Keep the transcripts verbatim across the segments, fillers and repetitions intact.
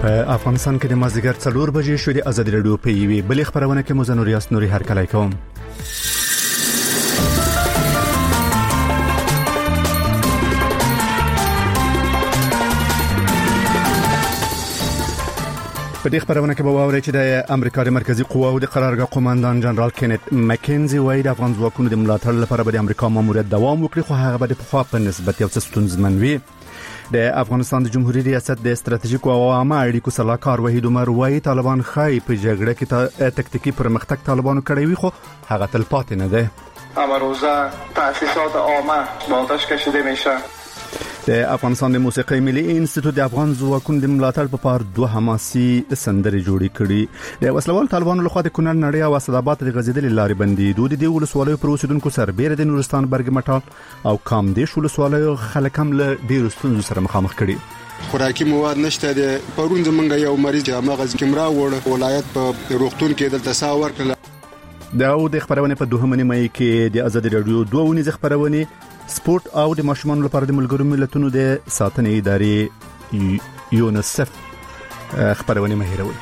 په افغانستان کې د مازدیګر څلور بجې شو. د ازادي راډیو په یوې بلې خبرونه کې مزنور یاس نوري هرکلی کوم. په دې خبرونه کې به واورئ چې د امریکا د مرکزی قواو د قرارګاه قوماندان جنرال کینت مکینزي وایي د افغان ځواکونو د ملاتړ لپاره به د امریکا ماموریت دوام وکړي، خو هغه به د پخوا په نسبت یو څه ستونزمن وي. د افغانستان د جمهوریت ریاست د استراتیژیکو او عامه اړیکو صلاحکار وحید عمر وایي طالبان خای په جګړه کې تکتیکی پرمختګ طالبانو کړی وي، خو هغه تل پاتې نه ده. اما روزه تأسیسات عامه با آتش کشیده میشه. د افغانستان د موسیقي ملي انسټیټیوټ د افغان ځواکونو د ملاتړ په پار دوه حماسي سندرې جوړې کړې. د وسلوال طالبانو لخوا د کونړ نړۍ او اسداباد د غزیدلې لارې بندیدو د دې ولسوالیو پر اوسیدونکو سربېره د نورستان برګمټال او کامدیش ولسوالیو خلک هم له ډېرو ستونزو سره مخامخ کړي. خوراکي مواد نشته. د پرون زمونږ یو مریض چې مغز کیمرا وړ ولایت په روغتون کې دلته ساور کړل. دا او د خبرونه په دوه مې کې د ازادي راډیو دوه ونیز خبرونه سپورت او د ماشومان لپاره د ملګرو ملتونو د ساتنې ادارې یونیسف خبرونه مهیروي.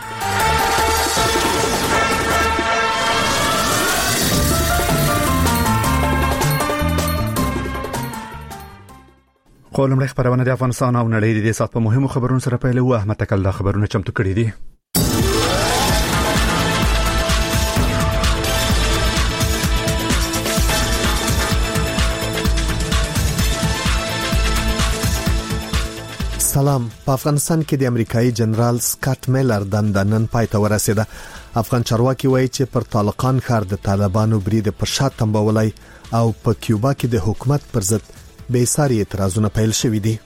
قولم خبرونه د افغانستان او نړۍ د سات په مهمو خبرونو سره پیلو. احمد تکل خبرونه چمتو کړی دي. سلام. په افغانستان کې د امریکایي جنرال سکاټ میلر دندنن پای ته ورسېده. افغان چارواکي وایي چې پر طالقان ښار د طالبانو برید پر شا تنبولای او په کیوبا کې د حکومت پر ضد بې ساري اعتراضونه پیل شوي دي.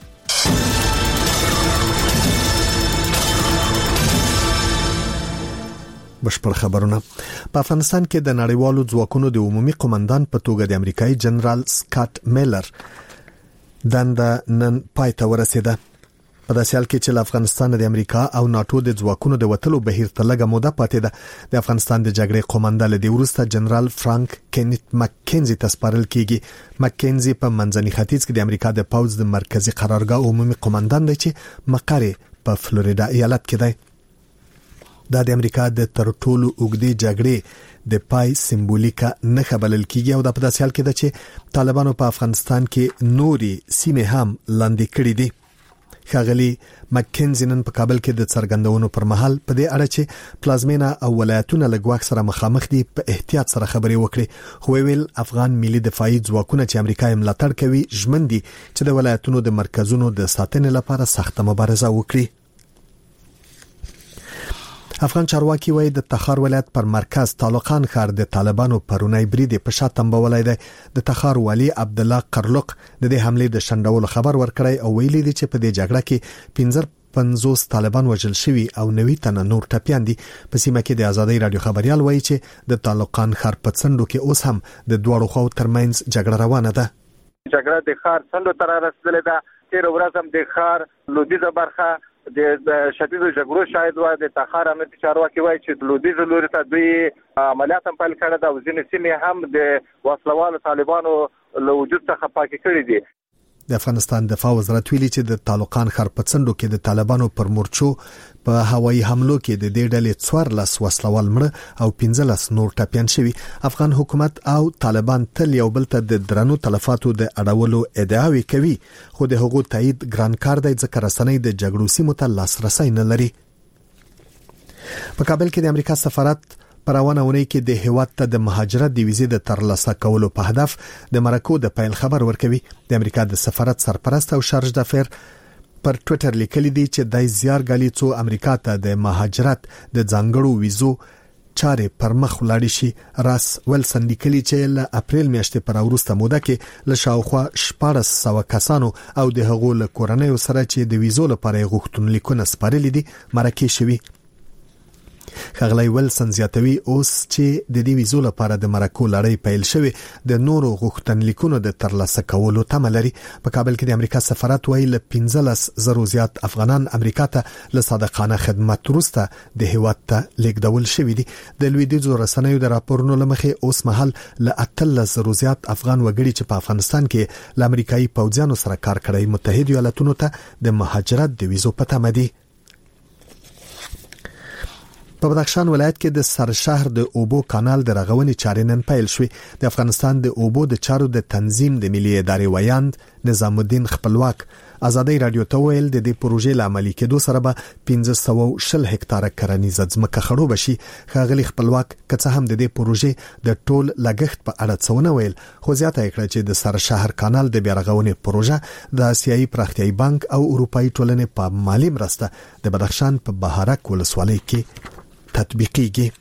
بشپړ خبرونه. په افغانستان کې د نړیوالو ځواکونو د عمومي قوماندان په توګه د امریکایي جنرال سکاټ میلر دنده نن پای ته ورسېده. په داسې حال کې چې افغانستان د امریکا او ناتو د ځواکونو د وټلو بهیر ته لږه موده پاتې ده. د افغانستان د جګړې قوماندان د ورسته جنرال فرانک کینت مکینزي تسپارل کیږي. مکینزي په منځني ختیځ کې د امریکا د پوز د مرکزی قرارګاه عمومي قوماندان دی چې مقر په فلوریدا ایالت کې دی. دا د امریکا د تر ټولو اوږدې جګړې د پای سمبولیکه نه خبرل کیږي او د په داسې حال کې ده چې طالبانو په افغانستان کې نوري سیمه هم لاندې کړې دي. خاغلی مکینزي نن په کابل کې د څرګندونو پر مهال په دې اړه چې پلازمینا او ولایتونه له ګواښ سره مخامخ دي په احتیاط سره خبرې وکړي. خو ویل افغان ملي دفاعي ځواکونه چې امریکا یې ملاتړ کوي ژمن دي چې د ولایتونو د مرکزونو د ساتنې لپاره سخت مبارزه وکړي. افغان چارواکي وایي د تخار ولایت پر مرکز طالقان ښار د طالبانو پرونی برید په شا تنبولای دی. د تخار والی عبد الله قرلق د دې حمله د شندولو خبر ورکړی او ویلي دی چې په دې جګړه کې پنځه پنځوس طالبان وژل شوي او نوي تنه نور ټپيان دي. په سیمه کې د ازادۍ رادیو خبريال وایي چې د طالقان ښار په څنډو کې اوس هم د دوړو خو ترمنځ جګړه روانه ده. جګړه د ښار څنډو تر رسیدلې ده. تیر ورځ هم د ښار لودیزه برخه د شدید جګړو شاهد و. د تخار امنیتي چارواکي وایي چې لودیز لوري ته دوی عملیات هم پیل کړي دا او ځینې سیمې هم د وسلوالو طالبانو له وجود څخه پاکې کړي دي. د افغانستان دفاع وزارت ویلي چې د طالقان ښار په څنډو کې د طالبانو پر مورچو په هوایي حملو کې د دې ډلې څوارلس وسلوال مړه او پنځلس نور ټپيان شوي. افغان حکومت او طالبان تل یو بل ته د درنو تلفاتو د اړولو ادعاوې کوي، خو د هغو تایید ګران کار دی ځکه رسنۍ د جګړو سیمو ته لاسرسي نه لري. په کابل کې د امریکا سفارت پروانه ونی کې د هیواد ته د مهاجرت د ویزې د ترلاسه کولو په هدف د مرکو د پیل خبر ورکوي. د امریکا د سفارت سرپرست او شارج دافیر پر ټوئیټر لیکلي دي چې دای زیار غالي څو امریکا ته د مهاجرت د ځانګړو ویزو چارې پر مخ ولاړ شي. راس ولسن لیکلي چې له اپریل میاشتې پر وروسته موده کې له شاوخوا شپږ سوه کسانو او د هغو له کورنۍ سره چې د ویزو لپاره غوښتنلیکونه سپارلي دي مرکه شوي. خغلی ولسن زیاتوي اوس چې د دې ویزو لپاره د مرکو لړۍ پیل شوی د نورو غوښتنلیکونو د ترلاسه کولو تمه لري. په کابل کې د امریکا سفارت وایي له پنځلس زرو زیات افغانان امریکا ته له صادقانه خدمت وروسته د هیواد ته لیږدول شوي دي. د لویدیځو رسنیو د راپورونو لمخې اوس مهال له اتلس زرو زیات افغان وګړي چې په افغانستان کې له امریکایي پوځیانو سره کار کوي متحده ایالاتونو ته د مهاجرت د ویزو په تمه دي. په بدخشان ولایت کې د سرشهر د اوبو کانال د رغونې چارې نن پیل شوې. د افغانستان د اوبو د چارو د تنظیم د ملي ادارې ویاند نظام الدین خپلواک ازادي رادیو ته ویل د دې پروژې لامل کېدو سره به پنځه سوه او شل هکتاره کرنیزه ځمکه خړوب شي. ښاغلي خپلواک که څه هم د دې پروژې د ټول لګښت په اړه څه ونه ویل، خو زیاته کړه چې د سرشهر کانال د بیا رغونې پروژه د آسیایي پراختیایي بانک او اروپאי ټولنې په مالی مرسته د بدخشان په بهارک ولسوالۍ کې تطبیقیږي.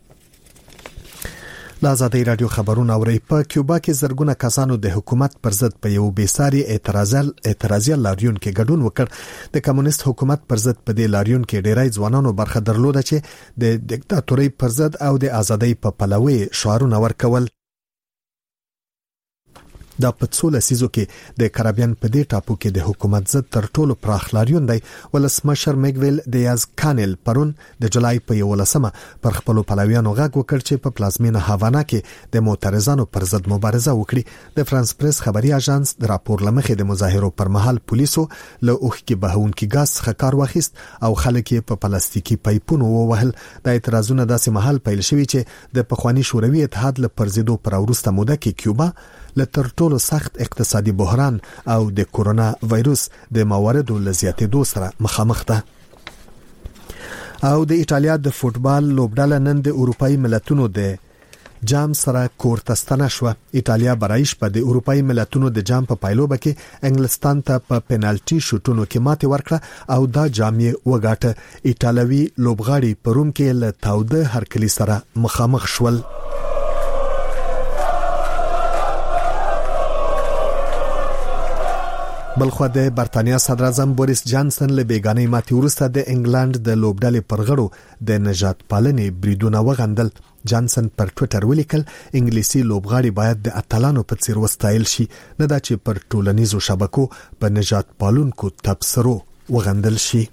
لازادي رادیو خبرونه اوري. په کیوبا کې زرګونه کسانو د حکومت پر ضد په یو بیساري اعتراضل اعتراضي لاریون کې ګډون وکړ. د کمونیست حکومت پر ضد په دې لاریون کې ډیری ځوانانو برخه درلوده چې د دیکتاتوري پر ضد او د ازادۍ په پلوي شعارونه ورکول. دا په څوله سيزو کې د کارابین په دې ټاپو کې د حکومت ضد تر ټولو پراخ لاریون دی. ولسمشر میګویل دیاز کانل پرون د جولای په یولسمه پر خپل پلویانو غږ وکړ چې په پلازمینه هاوانا کې د معترضانو پر ضد مبارزه وکړي. د فرانس پریس خبري اژانس د راپور لمخې د مظاهرو پر مهال پولیسو له اوخ کې بهونکي غاز څخه کار واخیست او خلک یې په پلاستیکي پایپونو ووهل. د اعتراضونو داسې مهال پیل شوی چې د پخوانی شوروي اتحاد له پرزیدو پر وروسته موده کې کیوبا له تر ټولو سخت اقتصادي بحران او د کورونا وایروس د مواردو لزیاتېدو سره مخامخ ده. او د ایتالیا د فوتبال لوبډله نن د اروپאי ملتونو د جام سره کورتستانه شو. ایتالیا برایش په د اروپאי ملتونو د جام په پایلوبه کې انګلستان ته په پنالټي شوټونو کې ماتې ورکړه او دا جام یې وګاټه. ایتالوي لوبغاړي په روم کې له تاوده هرکلی سره مخامخ شول. بلخو د برتانیا صدر اعظم بوریس جانسن له بیگانې ماتې وروسته د انګلند د لوبډلې پرغړو د نجات پالنې بریدونه وغندل. جانسن پر ټوئیټر ولیکل انګلیسي لوبغاړي باید د اتلانو په څیر وستایل شي، نه دا چې پر ټولنیزو شبکو په نجات پالونکو تبصرو وغندل شي.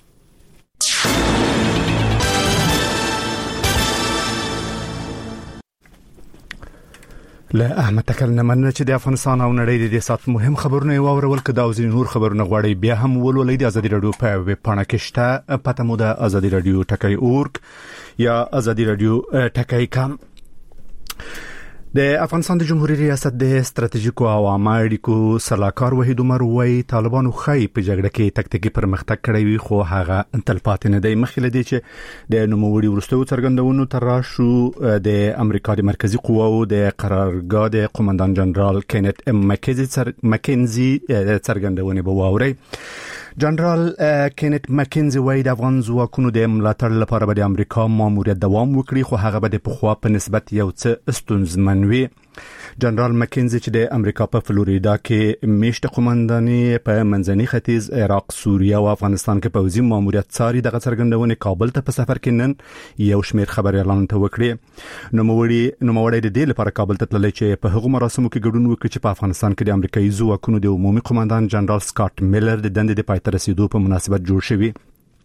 له احمد تکلنا مننه چې د افغانستان او نړۍ د دې سات مهم خبرونه یو اورول کده او ځینې نور خبرونه غواړي بیا هم ولولئ د ازادي رادیو په ویب پاڼه کې شته. پته مو د ازادي رادیو ټکی اورګ یا ازادي رادیو ټکی کام. د افغانستان د جمهوریت ریاست د ستراتیژیکو او عامه اړیکو سلاکار وحید عمر وایي طالبانو خای په جګړه کې تکتیکي پرمختګ کړی وي، خو هغه تلپاتې نه دی. مخکې لدی چې د نوموړي ورستو څرګندونو تر راشو د امریکا د مرکزی قواو د قرارګاه د قومندان جنرال کینت مکینزي څرګندونې به واوري. جنرال کینت مکینزي وایي د افغان ځواکونو د ملاتړ لپاره به د امریکا ماموریت دوام وکړي، خو هغه به د پخوا په نسبت یو څه ستونزمن وي. جنرال مکینزي چې د امریکا په فلوریدا کې میشت قومنداني په منځني ختیځ، عراق، سوریه او افغانستان کې پوځي ماموریت څاري دغه څرګندونه کابل ته په سفر کې نن یو شمېر خبريالانو ته وکړي. نوموړي نوموړي د دې لپاره کابل ته تللی چې په هغو مراسمو کې ګډون وکړي چې په افغانستان کې د امریکایي ځواکونو د عمومي قومندان جنرال سکاټ میلر د دندې د پای ته رسیدو په مناسبت جوړ شوی.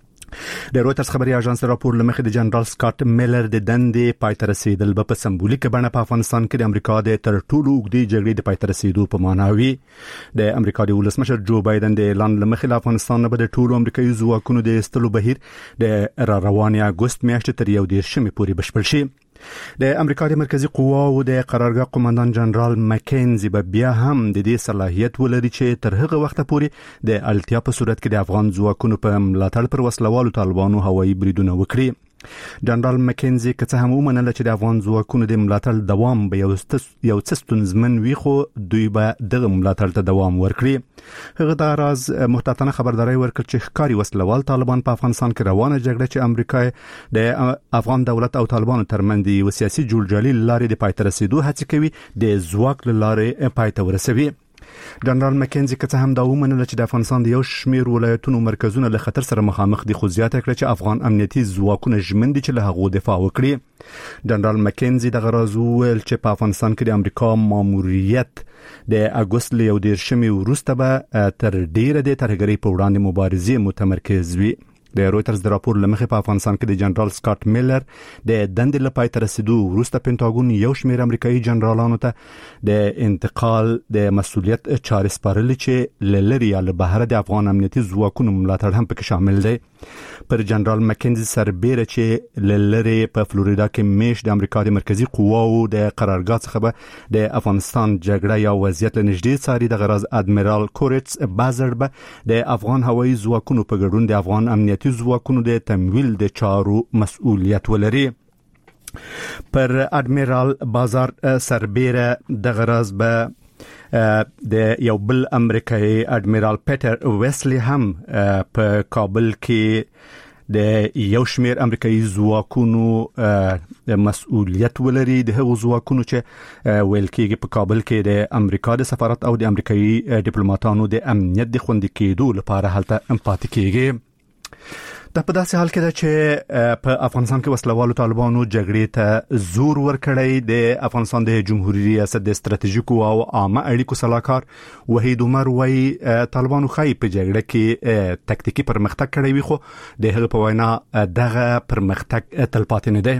د رويټرز خبري اژانس راپور لمخې د جنرال سکاټ میلر د دندې پای ته رسیدل په سمبولیک بڼه په افغانستان کې د امریکا د تر ټولو اوږدې جګړې د پای ته رسیدو په معنا وي. د امریکا د ولسمشر جو بایدن د اعلان لمخې له افغانستان نه د ټولو امریکایي ځواکونو د استلو بهیر د را روانې اگست میاشتې تر یو دیرشمې پورې بشپړ شي. د امریکا د مرکزی قواو د قرارګاه قومندان جنرال مکینزي به بیا هم د دې صلاحیت ولري چې تر هغه وخت پورې د التیا په صورت کې د افغان ځواکونو په ملاتړ پر وسلوالو طالبانو هوایي بریدونه وکړي. جنرال مکینزي که څه هم ومنله چې د افغان ځواکونو د ملاتړ دوام به یو یو څه ستونزمن وي، خو دوی به دغه ملاتړ ته دوام ورکړي. هغه د راز محتاطانه خبرداري ورکړ چې ښکاری وسلوال طالبان په افغانستان کې روانه جګړه چې امریکا د افغان دولت او طالبانو ترمنځ یو سیاسي جوړجاړي لارې د پای ته رسیدو هڅه کوي د ځواک لارې پای ته ورسوي. جنرال مکینزي که څه هم دا ومنله چې د افغانستان د یو شمېر ولایتونو مرکزونه له خطر سره مخامخ دي، خو زیاته کړه چې افغان امنیتي ځواکونه ژمن دي چې له هغو دفاع وکړي. جنرال مکینزي دغه راز وویل چې په افغانستان کې د امریکا ماموریت د اگست له یو دیرشمې وروسته به تر ډیره د ترهګرۍ په وړاندې مبارزې متمرکز وي. د رويټرز د راپور لمخې په افغانستان کې د جنرال سکاٹ میلر د دندې لپاره تر رسیدو وروسته پینټاګون یو شمېر امریکایي جنرالانو ته د انتقال د مسؤلیت چارې سپارلې چې لری یا له بهر د افغان امنیتي ځواکونو ملاتړ هم پکې شامل دی. پر جنرال مکنزي سربېره چې لری په فلوریدا کې میش د امریکا د مرکزی قواو د قرارګاه څخه به د افغانستان جګړه یا وضعیت له نږدې څاري. د غرض ادمیرال کورټس بازر به د افغان هوایي ځواکونو په ګډون د افغان امنیتي ځواکونو د تمویل د چارو مسؤلیت ولري. پر ادمیرال بازار سربېره د غرض به د یو بل امریکایي ادمیرال پیټر ویسلی هم په کابل کې د یو شمېر امریکایي ځواکونو مسؤلیت ولري. د هغو ځواکونو چې ویل کېږي په کابل کې د امریکا د سفارت او د امریکایي ډیپلوماټانو د امنیت د خوندي کېدو لپاره هلته پاتې کېږي. دا په داسې حال کې ده چې په افغانستان کې وسلوالو طالبانو جګړې ته زور ورکړی. د افغانستان د جمهوریت ریاست د ستراتیژیکو او عامه اړیکو صلاحکار وحید عمر وايي طالبانو خای په جګړه کې تکتیکی پرمختګ کړی وي، خو د هغه په وینا دغه پرمختګ تلپاتې نه دی.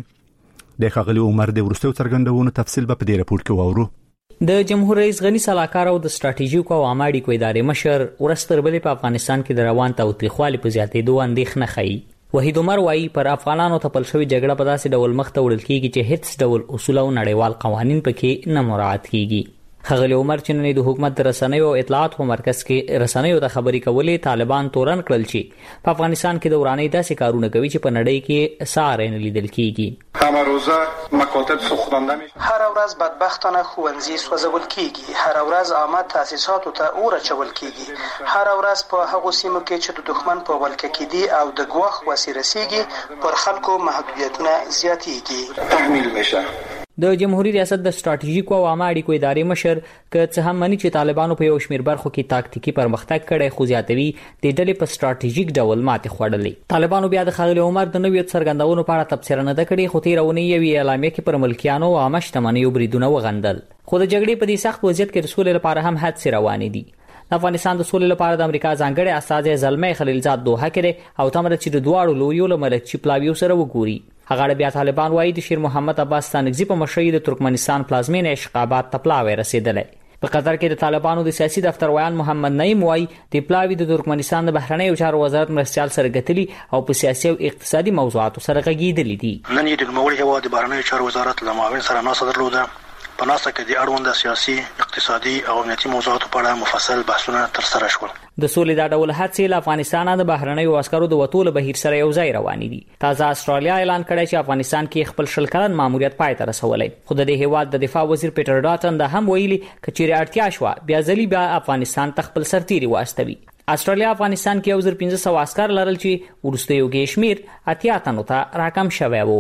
د ښاغلي عمر د وروستیو څرګندونو تفصیل به په دې راپور کې واورو. د جمهور رئیس غنی صلاحکار او د ستراتیژیکو او عامه اړیکو ادارې مشر ورستر بلې په افغانستان کې د روان تاوتریخوالي په زیاتېدو اندېښنه ښيي. وحید عمر وايي پر افغانانو ته پل شوی جګړه په داسې ډول مخ ته وړل کېږي چې هیڅ ډول اصول او نړیوال قوانین پکې نه مراعات کېږي. خغلی عمر چې نن د حکومت د رسنیو او اطلاعات په مرکز کې رسنیو ته خبري کولې طالبان تورن کړل چې په افغانستان کې د ورانۍ داسې کارونه کوي چې په نړۍ کې ساري نه لیدل کېږي. هر روزه مکاتب سوخونده میشه، هر ورځ بدبختانه ښوونځي سوځول کېږي، هر ورځ عامه تاسیساتو ته اور اچول کېږي، هر ورځ په هغو سیمو کې چې د دښمن په ولکه کې دي او د ګواښ وسیله رسیږي پر خلکو محدودیتونه زیاتېږي. تحمیل میشه. د جمهوریت ریاست د ستراتیژیکو او عامه اړیکو ادارې مشر که څه هم مني چې طالبانو په یو شمېر برخو کې تاکتیکي پرمختګ کړی، خو زیاتوي د ډلې په ستراتیژیک ډول ماتې خوړلې. طالبانو بیا د خغلی عمر د نویو څرګندونو په اړه تبصره نه ده کړې، خو تېره اونۍ یوې اعلامیه کې پر ملکیانو او عامه شتمنیو بریدونه وغندل. خو د جګړې په دې سخت وضعیت کې د سولې لپاره هم هڅې روانې دي. د افغانستان د سولې لپاره د امریکا ځانګړی استازی زلمي خلیلزاد دوحه کې او تمره چې د دواړو لویو له ملکچي پلاویو سره وګوري. هغه بیا طالبان وايي د شیر محمد عباس ستانکزي په مشرۍ د ترکمنستان پلازمینه اشقابات ته پلاوی رسیدلې. په قطر کې د طالبانو د سیاسي دفتر ویان محمد نعیم وايي د پلاوی د ترکمنستان د بهرنیو چارو وزارت مرستيال سره غتلی او په سیاسي او اقتصادي موضوعاتو سره غږیدلې دي. نن یې د نوموړي هیواد د بهرنیو چارو وزارت له معاون سره ناسه درلوده. په ناسه کې د اړوند سیاسي، اقتصادي او امنیتي موضوعاتو په اړه مفصل بحثونه ترسره شول. د سولې د ډول هڅې له افغانستان د بهرنیو عسکرو د وټول بهیر سره یو ځای روانې دي. تازه استرالیا اعلان کړی چې افغانستان کې خپل شل کلن ماموریت پای ته رسولی. خو د هیواد د دفاع وزیر پیټر ډاټن د هم ویلي کچېرې اړتیا شوه بیا ځلې بیا افغانستان ته خپل سرتیري واستوي. استرالیا افغانستان کې یو زر پنځه سوه عسکر لرل چې وروسته یو کې شمیر اتیا تنو ته راکم شوی وو.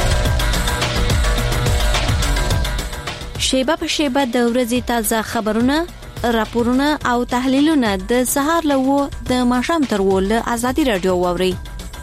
شیبه په شیبه د ورځې تازه خبرونه، راپورونه او تحلیلونه د سهار له وو د ماښام تر وو له ازادي رادیو واوري.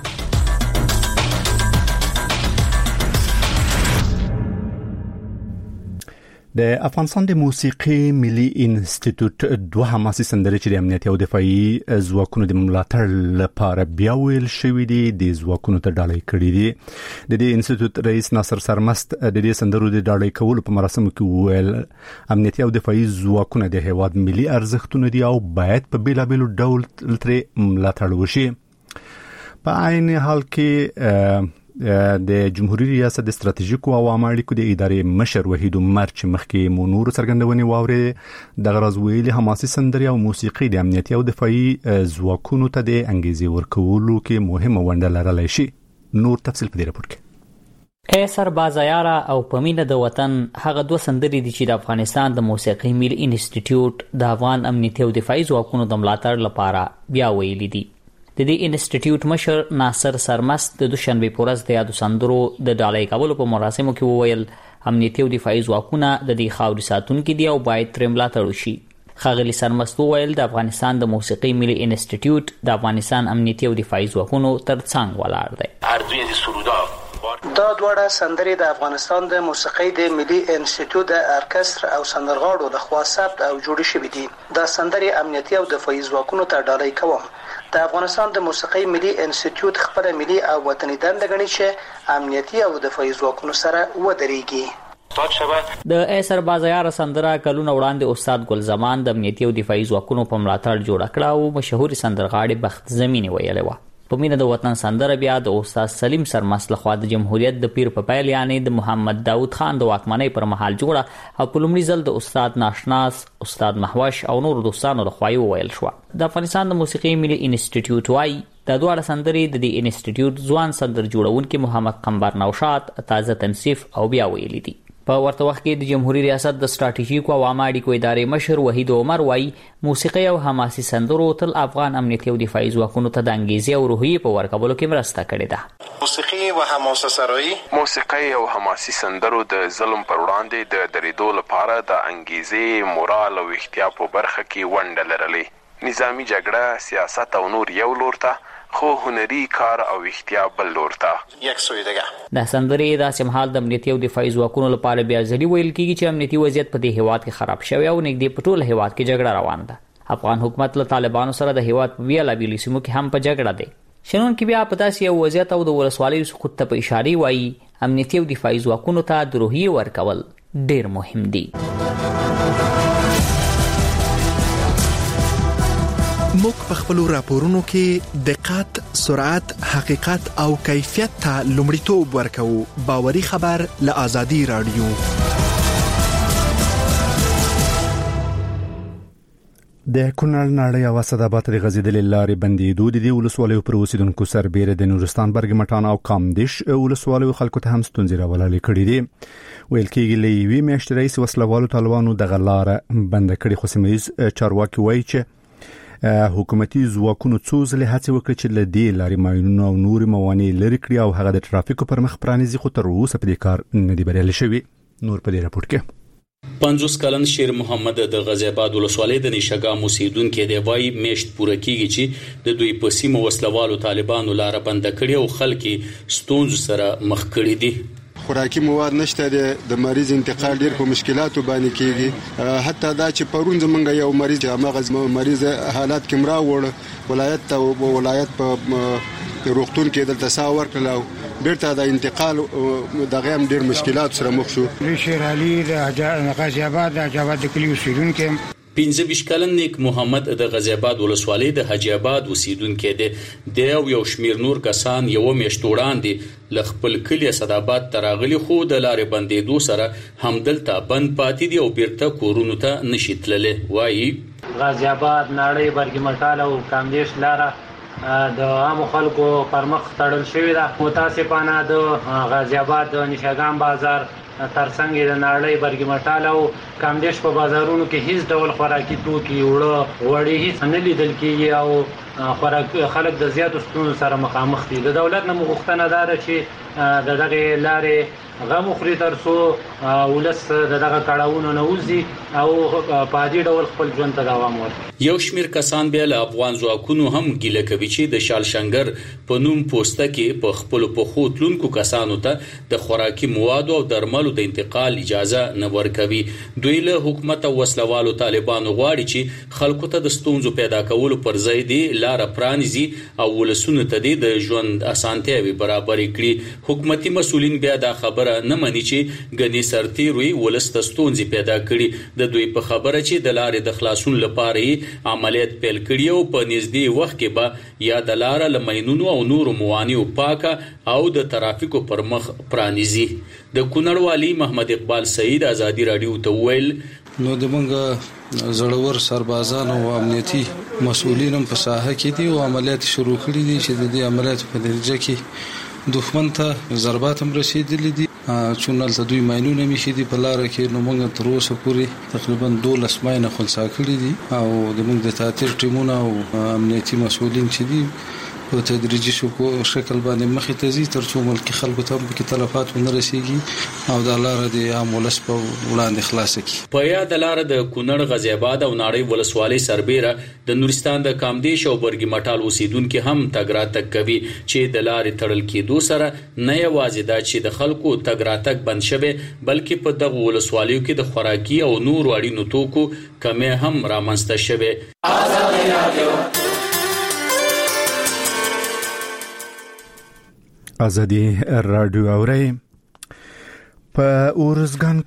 د افغانستان د موسیقي ملي انسټیټیوټ دوه حماسي سندرې چې د امنیتي او دفاعي ځواکونو د ملاتړ لپاره بیا ویل شوې دي د ځواکونو ته ډالۍ کړې دي. د دې انسټیټیوټ رئیس ناصر سرمست د دې سندرو د ډالۍ کولو په مراسمو کې ویل امنیتي او دفاعي ځواکونه د هیواد ملي ارزښتونه دي او باید په بیلابېلو ډول ترې ملاتړ وشي. په عین حال کې د جمهوریت ریاست د ستراتیژیکو او عامه اړیکو د ادارې مشر وحید عمر چې مخکې مو نور څرګندونې واورې د غرض ویلي حماسي سندرې او موسیقي د امنیتي او دفاعي ځواکونو ته د انګیزې ورکولو کې مهمه ونډه لرلی شي. نور تفصیل په دې راپور کې. ای سربازایاره او پمینه د وطن هغه دوه سندرې دي چې د افغانستان د موسیقي ملي انسټیټیوټ د افغان امنیتي او دفاعي ځواکونو د ملاتړ لپاره بیا ویلي دي. د دې انسټیټیوټ مشر ناصر سرمست د دوشنبه په ورځ د یادو سندرو د ډالۍ کولو په مراسمو کې وویل امنیتي او دفاعي ځواکونه د دې خاورې ساتونکي دي او باید ترې ملاتړ وشي. ښاغلي سرمست وویل د افغانستان د موسیقي ملي انسټیټیوټ د افغانستان امنیتي او دفاعي ځواکونو تر څنګ ولاړ دی. ارزوی د سرودا دا دوړه سندرې د افغانستان د موسیقي د ملي انسټیټیوټ د ارکستر او سندرغاړو د خوا ثبت او جوړې شوې دي. دا سندرې امنیتي او دفاعي ځواکونو ته ډالۍ کوم. د افغانستان د موسیقي ملي انسټیټیوټ خپل ملي او وطني دنده ګڼي چې امنیتي او دفاعي ځواکونو سره ودرېږي. د ایسر بازار سندره کلونه وړاندې استاد ګل زمان د امنیتي او دفاعي ځواکونو په ملاتړ جوړ کړه او مشهور سندرغاړي بخت زمینی ویلې و. په مینه د وطن سندره بیا د استاد سلیم سرمس لخوا د جمهوریت د پیر په پیل یعنی د محمد داود خان د واکمنۍ پر مهال جوړه او په لومړي ځل د استاد ناشناس، استاد محوش او نور دوستانو لخوا ویل شو. د افغانستان د موسیقي ملي انسټیټیوټ وايي د دوه سندرې د دې انسټیټیوټ ځوان سندر جوړونکي محمد قمبر نوشاد تازه تنصیف او بیا ویلي دي. په ورته وخت کې د جمهوریت ریاست د ستراتیژیک او عامه اړیکو ادارې مشر وحید عمر وايي موسیقي او حماسي سندرو تل افغان امنیتي او دفاعي ځواکونو ته د انګیزې او روحیې په ورکولو کې مرسته کړې ده. موسیقي او حماسه سرایی موسیقي او حماسي سندرو د ظلم پر وړاندې د درېدو لپاره د انګیزې، مورال او احتیاط په برخه کې ونډه لرلې. نظامی جګړه، سیاست او نور یو لور ته، خو هنري کار او احتیاط بل لور ته یک سوی دیگه. د سندرې د سمحال د امنیتي او دفاعي ځواکونو لپاره بیا ځلې ویل کیږي چې امنیتي وضعیت په دې هیواد کې خراب شوی او نږدې په ټول هیواد کې جګړه روانه ده. افغان حکومت له طالبانو سره د هیواد په بیلابیلو سیمو کې هم په جګړه دی. شنون کې بیا په داسې یو وضعیت او د ولسوالیو سقوط ته په اشاره وایي امنیتي او دفاعي ځواکونو ته د روحیې ورکول ډیر مهم دي. موږ په خپل راپورونو کې دقت، سرعت، حقیقت او کیفیت ته لومړیتوب ورکوو. باوري خبر له آزادي رادیو. د کونړ نړۍ او اسداباد د غزیدلې لارې بندېدو د دې ولسوالیو پر اوسیدونکو سربېره د نورستان برګ مټان او کامدیش ولسوالیو خلکو ته هم ستونزې راوللې کړې دي. ویل کېږي له یوې میاشتې راهیسې وسلوالو طالبانو دغه لاره بنده کړې، خو سیمه ییز چارواکي وایي چې حکومتي ځواکونو څو ځلې هڅې وکړې چې له دې لارې ماینونه او نورې موانع لرې کړي او هغه د ټرافیکو پر مخ پرانیزي، خو تر اوسه په دې کار نه دی بریالي شوي. نور په دې راپورټ کې پنځوس کلن شیر محمد د غزې آباد ولسوالۍ د نشګام اوسیدونکو دی وایي میشت پوره کیږي چې د دوی په سیمه وسلوالو طالبانو لار بند کړي او خلک ستونزو سره مخ کړي دي. خوراکي مواد نشته، د مریض انتقال ډیر په مشکلاتو باندې کیږي. حتی دا چې پرون زمونږ یو مریض هغه مریض حالات کې مرا وړ ولایت ته ولایت په روغتون کې دلته سا ورکړل بیرته د انتقال دغه هم ډیر مشکلات سره مخ شو. شیر علي د غازی آباد د جواد کلی اوسیدونکو پنځه ویشت کلن نیک محمد د غزې آباد ولسوالۍ د حاجی آباد اوسیدونکو دی. د یو شمیر نور کسان یو میاشت وړاندې ل خپل کلی اسداباد تراغلی خو د لارې بندېدو سره همدلته بند پاتې دي او بیرته کورونو ته نشي تللی. وایي غازی آباد، ناړۍ، برګ مټال او کامدیش لاره د عام خلکو پر مخ تړل شوې ده. متاسفانه د غازی آباد د نشګام بازار ترڅنګ د ناړۍ، برګ مټال او کامدیش په بازارونو کې هیڅ ډول خوراکي توکي وړه وړي هیڅ نه لیدل کیږي او خوراک خلک د زیاتو ستونزو سره مخامخ دي. د دولت نه مغوښتنه ده چې د دغه لارې غو مخري ترسو ولس دغه کړهونو نه وځي او په دې ډول خپل ژوند ته دوام ورکړي. یو شمیر کسان بیا له افغان ځواکونو هم ګیله کوي چې د شال شنګر په نوم پوسټه کې په خپل پخو تلونکو کسانو ته د خوراکي موادو او درملو د انتقال اجازه نه ورکوي. دوی له حکومت او وسلوالو طالبانو غواړي چې خلکو ته د ستونزو پیدا کولو پر ځای دی لار پرانیزي او ولسونو ته د ژوند اسانتیاوي برابر کړي. حکومتي مسؤلین بیا دا خبره نه مني چې غني سرتیروي ولست ستونزې پیدا کړي. د دوی په خبره چې د لارې د خلاصون لپاره عملیات پیل کړي او په نږدې وخت کې به یا د لارې لمینونو او نور موانع پاکه او د ترافیکو پر مخ پرانیزي. د کونړ والی محمد اقبال سعید آزادی رادیو ته ویل نو د منګه زړور سربازان او امنیتي مسؤلین هم په ساحه کې دي او عملیات شروع کړي دي چې د دې عملیات په نتیجه کې دښمن ته ضربات هم رسیدلي دي. چونل ته دوی ماینونه میشي دي په لار کې. نو موږ تر اوسه پورې تقریبا دولس ماینه خلصا کړي دي او د موږ د تعطیل ټیمونه او امنیتي مسؤلین چې دي په تدریجي شکل باندې مخې ته ځي تر څو ملکي خلکو ته په کې تلفات ونه رسیږي او د لار د عام ولس په وړاندې خلاص کړي. په یاد لار د کونړ، غزې آباد او ناړۍ ولسوالۍ سربېره د نورستان د کامدیش او برګ مټال اوسیدونکو هم تګ راتګ کوي چې د لارې تړل کېدو سره نه یوازې دا چې د خلکو تګ راتګ بند شوی بلکې په دغه ولسوالیو کې د خوراکي او نور اړینو توکو کمی هم رامنځته شوی. آزادي رادیو ازادي رادیو اوري په اورزګان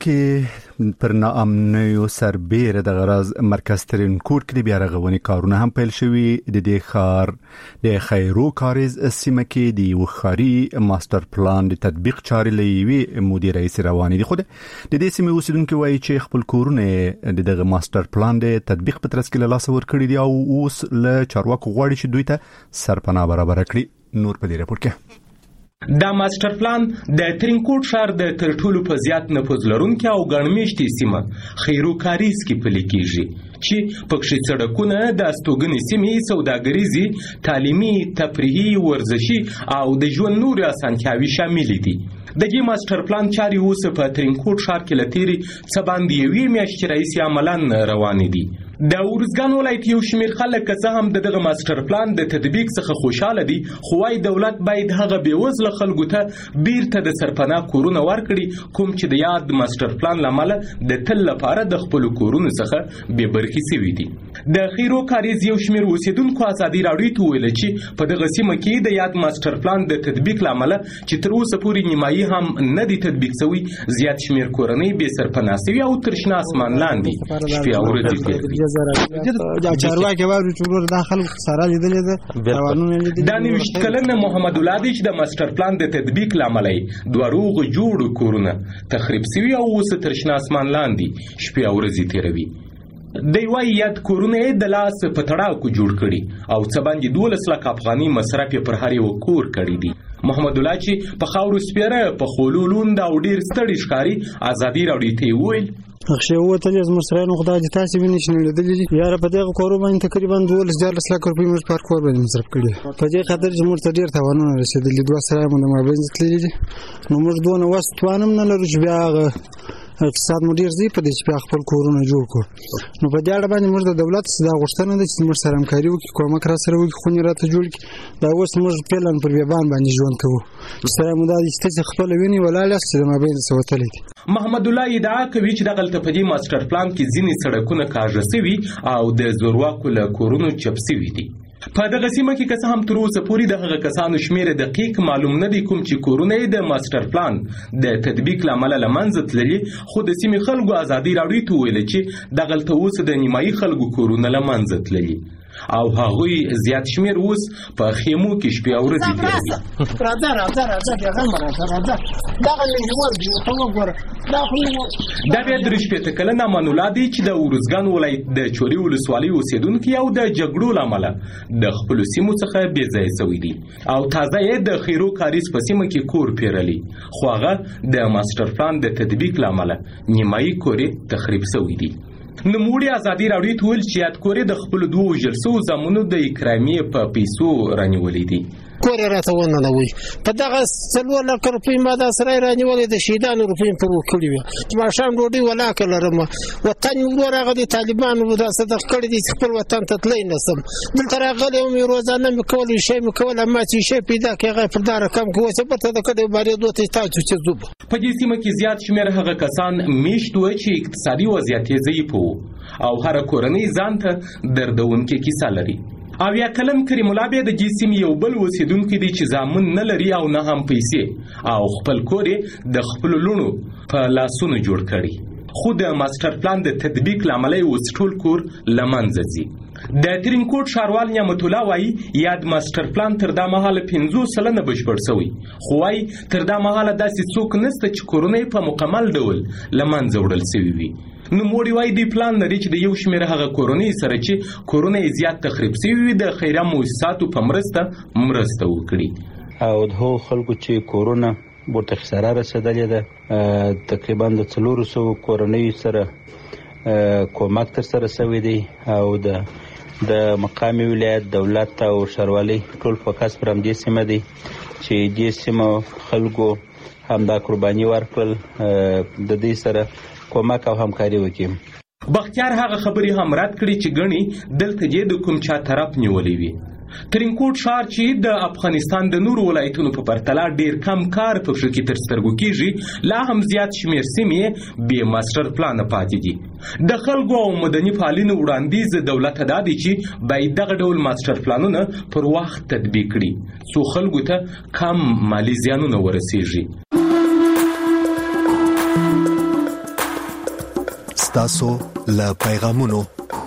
کې پر ناامنیو سربېره د غرض مرکز ترین کوټ کې بیا رغونې کارونه هم پیل شوي د دې ښار د خیرو کاریز سیمه کې د یو ښاري ماستر پلان د تطبیق چارې لوي مدیر رئیس رواني دي. خو د دې سیمه اوسیدونکو وایي چې خپل کورونه دغه ماستر پلان د تطبیق په ترڅ کې له لاسه ورکړي دي او اوس له چارواکو غواړي چې دوی ته سرپناه برابر کړي. نور په دې راپور کې دا ماستر پلان د ترینکوټ ښار د تر ټولو په زیات نفوذ لرونکي او ګڼمېشتې سیمه خیرو کاریز کې پلي کېږي چې پکښې سړکونه د استوګنې سیمې، سوداګریزې، تعلیمي، تفریحي، ورزشي او د ژوند نورې اسانتیاوې شاملې دي. د دې ماستر پلان چارې اوس په ترینکوټ ښار کې له تېرې څه باندې یوې میاشتې راهیسې عملاً روانې دي. د اورزګان ولایت یو شمېر خلک که څه هم د دغه ماستر پلان د تطبیق څخه خوشحاله دي، خو وايي دولت باید هغه بېوزله خلکو ته بیرته د سرپناه کورونه ورکړي کوم چې د یاد ماستر پلان له امله د تل لپاره د خپلو کورونو څخه بې برخې سوي دي. د خیرو کاریز یو شمېر اوسېدونکو ازادي راډیو ته وویل چې په دغه سیمه کې د یاد ماستر پلان د تطبیق له امله چې تر اوسه پورې نیمایي هم نه دي تطبیق سوي، زیات شمېر کورنۍ بې سرپناه سوي او تر شنه اسمان لاندې شپې او ورځې تېروي. دا چارواکي وایي چې دا خلک سره لیدلې ده روانونه لیدلې. دا نوښت کلنه محمد الله دی چې د ماستر پلان د تطبیق له امله دوه روغ جوړ کورونه تخریب سوي او اوس تر شنه اسمان لاندې شپې او ورځې تېروي. دی وايي یاد کورونه یې د لاس په تړاو جوړ کړي او څه باندې دولس لکه افغاني مصرف یې پر هر یو کور کړی دي. محمد الله چې په خاورو سپېره په خولو لوند او ډېر ستړي ښکاري ازادي راډیو ته یې وویل اخشي وتلې زموږ سره نو خدای دې تاسو وینئ چې لیدلې دي یاره په دغه کورو باندې تقریبا دولس دیارلس لک روپۍ موږ پر کور باندې مصرف کړي. په دې خاطر چې موږ ته ډېر تاوانونه رسېدلي، دوه سره مو د مابین تللي دي. نو موږ دونه وس توان هم نه لرو چې بیا هغه اقتصاد مو ډېر ځي په دې چې بیا خپل کورونه جوړ کړو. نو په دې اړه باندې موږ د دولت دا غوښتنه ده چې موږ سره همکاري وکړي، کومک را سره وکړي، خونې راته جوړ کړي. دا اوس موږ فعلا پر بیابان باندې ژوند کوو چې سره مو دا چې تاسې خپله وینئ ولاړ یاست چې د مابین څه وتلی دي. محمد الله ادعا کوي چې دغلته په دې ماستر پلان کې ځینې سړکونه کاږه سوي او د زورواکو له کورونو چپ سوي دي. په دغه سیمه کې که څه هم تر اوسه پورې د هغه کسانو شمېره دقیق معلوم نه دی کوم چې کورونه یې د ماستر پلان د تطبیق له امله له منځه تللي، خو د سیمې خلکو ازادي راډیو ته وویل چې دغلته اوس د نیمایي خلکو کورونه له منځه تللي او هغوی زیات شمېر اوس په خیمو کې شپې او ورځې تېروي. راځه راځه راځه پیغام راځه راځه دغه نږدېوال دی ته وګوره دا خو دا بیا درې شپېته کلن امان الله دی چې د اورزګان ولایت د چوري ولسوالۍ اوسېدونکي او د جګړو له امله د خپلو سیمو څخه بې ځایه سوي دي او تازه یې د خیرو کاریز په سیمه کې کور پیرلی، خو هغه د ماستر پلان د تطبیق له امله نیمایي کور یې تخریب سوي دي. نوموړي ازادي راډیو ته ویل چې یاد کور یې د خپلو دوو وژل سوو زامنو د اکرامیې په پیسو رانیولی دي. کور یې راته وننوئ په دغه څلور لکه روپۍ ما دا سره یې رانیولې د شهیدانو روپۍ مې پر وکړې وې. ماښام ډوډۍ ولاکه لرم، وطن مې ورور هغه د طالبانو دا صدق کړی دی چې خپل وطن ته تللی نه شم. دلته راغلی وم روزانه مې کول شی مې کول اما چې شی پیدا کړې هغه پر دا رقم کې اوس یې بېرته د کډې بارېدو ته تاسو چې ځو. په دې سیمه کې زیات شمېر هغه کسان میشت وو چې اقتصادي وضعیت یې ضعیف و او هره کورنۍ ځان ته دردونکې کیسه لري. اویا کلن کریم الله بیا د دې سیمې یو بل اوسېدونکی دی چې زامن نه لري او نه هم پیسې او خپل کور یې د خپلو لوڼو په لاسونو جوړ کړي، خو د ماستر پلان د تطبیق له امله یې اوس ټول کور له منځه ځي. د ترینکوټ ښاروال نعمت الله وایي یاد ماستر پلان تر دا مهاله پنځوس سلنه بشپړ سوی، خو وایي تر دا مهاله داسې څوک نشته چې کورونه یې په مکمل ډول له منځه وړل سوي وي. نوموړي وایي دوی پلان لري چې د یو شمېر هغه کورنۍ سره چې کورونه یې زیات تخریب سوي وي د خیریه مؤسساتو په مرسته مرسته وکړي. او د هغو خلکو چې کورونه ورته خساره رسېدلې ده تقریبا د څلورو سوو کورنیو سره کومک ترسره سوی دی او د د مقامي ولایت دولت او ښاروالۍ ټول فوکس پر همدې سیمه دی چې دې سیمه خلکو همدا قرباني ورکړل د دې سره کومک او همکاري وکړي. بختیار هغه خبرې هم رد کړي چې ګڼي دلته یې د کوم چا طرف نیولی وي. ترینکوټ ښار چې د افغانستان د نورو ولایتونو په پرتله ډیر کم کار په کې تر سترګو کیږي، لا هم زیات شمیر سیمې بې ماستر پلان پاتې دي. د خلکو او مدني فعالینو وړاندیز دولت ته دا دی چې باید دغه ډول ماستر پلانونه پر وخت تطبیق کړي څو خلکو ته کم مالی زیانونه ورسیږي. ستاسو له پیغامونو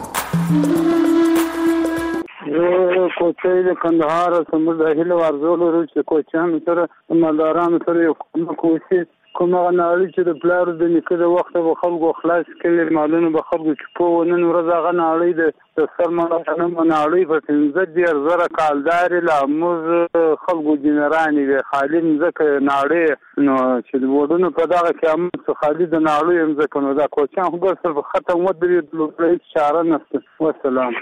زه کوچۍ د کندهار سمور د هیله ورزول لرو چې کوچیانو سره مالدارانو سره یو کومک وشي، کومه نړۍ چې د پلار د نیکه د وخت به خلکو خلاص کړي، مالونه به خلکو چې په نن ورځ هغه نړۍ د سرمنه نړۍ په پنځه ډیر زره کالدار له موږ خلکو جنراني وي خالي مځکه نړۍ نو چې د وډونو په دغه کې هم خالي د نړۍ مځکه نو دا کوچیان خو صرف ختم ودرې د چاره نشته. والسلام.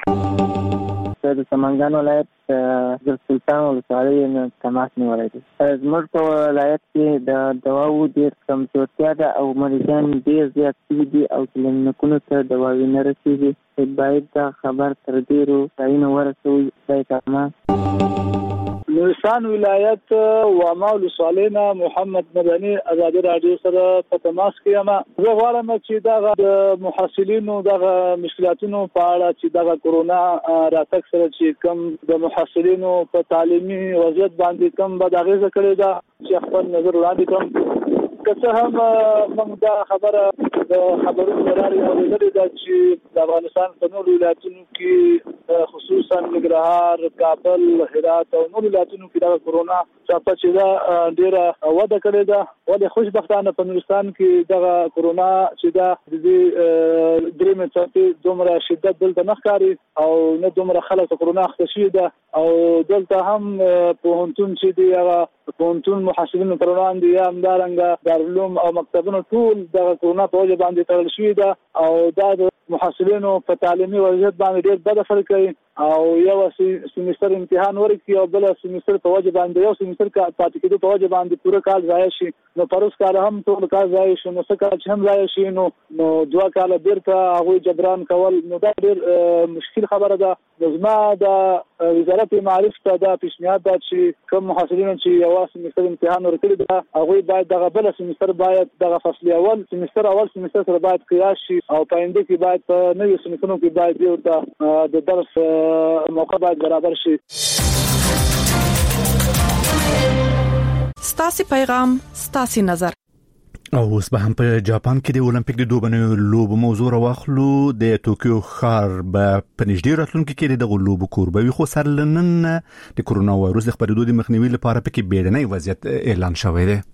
د سمنګان ولایت د سلطان ولسوالۍ نه تماس نیولی دی. زموږ په ولایت کې د دواو ډېر کمزورتیا ده او مریضان ډېر زیات شوي دي او کلینیکونو ته دواوې نه رسېږي. باید دا خبر تر ډېرو ځایونو ورسوي. خدای تماس. نورستان ولایت واما ولسوالۍ نه محمد مدني ازادي راډیو سره په تماس کې یم. زه غواړم چې دغه د محصلینو دغه مشکلاتونو په اړه چې دغه کورونا راتګ سره چې کوم د محصلینو په تعلیمي وضعیت باندې کوم بد اغېزه کړې ده چې خپل نظر وړاندې کړم. که څه هم موږ دا خبره د خبرونو له لارې اورېدلې ده چې د افغانستان په نورو ولایتونو کې خصوصا ننګرهار، کابل، هرات او نورو ولایتونو کې دغه کورونا څاپه چې ده ډېره وده کړې ده. ولې خوشبختانه په نورستان کې دغه کورونا چې ده د دې درېیمې څپې دومره شدت دلته نه ښکاري او نه دومره خلک په کورونا اخته شوي ده او دلته هم پوهنتون چې دی هغه پوهنتون محصلینو پر وړاندې یا همدارنګه دارالعلوم او مکتبونه ټول دغه کورونا په وجه باندې تړل شوي ده او دا د محصلینو په تعلیمي وضعیت باندې ډېر بد اثر کوي او یو سیمیستر امتحان ورکړي او بل سیمیستر په وجه باندې یو سیمیستر پاتې کېدو په وجه باندې پوره کال ضایع شي. نو پروس کال هم ټول کال ضایع شي، نو څه کال چې هم ضایع شي نو نو دوه کاله بیرته هغوی جبران کول نو دا ډېر مشکل خبره ده. زما د وزارت معارف ته دا پیشنهاد ده چې کوم محصلینو چې یو سیمیستر امتحان ورکړي ده هغوی باید دغه بل سیمیستر باید دغه فصل اول سیمیستر اول سیمیستر سره باید قیاس شي او په آینده کې باید په نوي سیمیسترونو کې باید ورته د درس موقع باید برابر شي. ستاسو پیغام ستاسو نظر. او اوس به هم په جاپان کې د اولمپیک د دوبنیو لوبو موضوع راوخلو. د ټوکیو ښار به په نږدې راتلونکي کې دغه لوبو کوربوي، خو سره له نن د کورونا وایرس د خپرېدو د مخنیوي لپاره پکې بیړنی وضعیت اعلان شوی دی.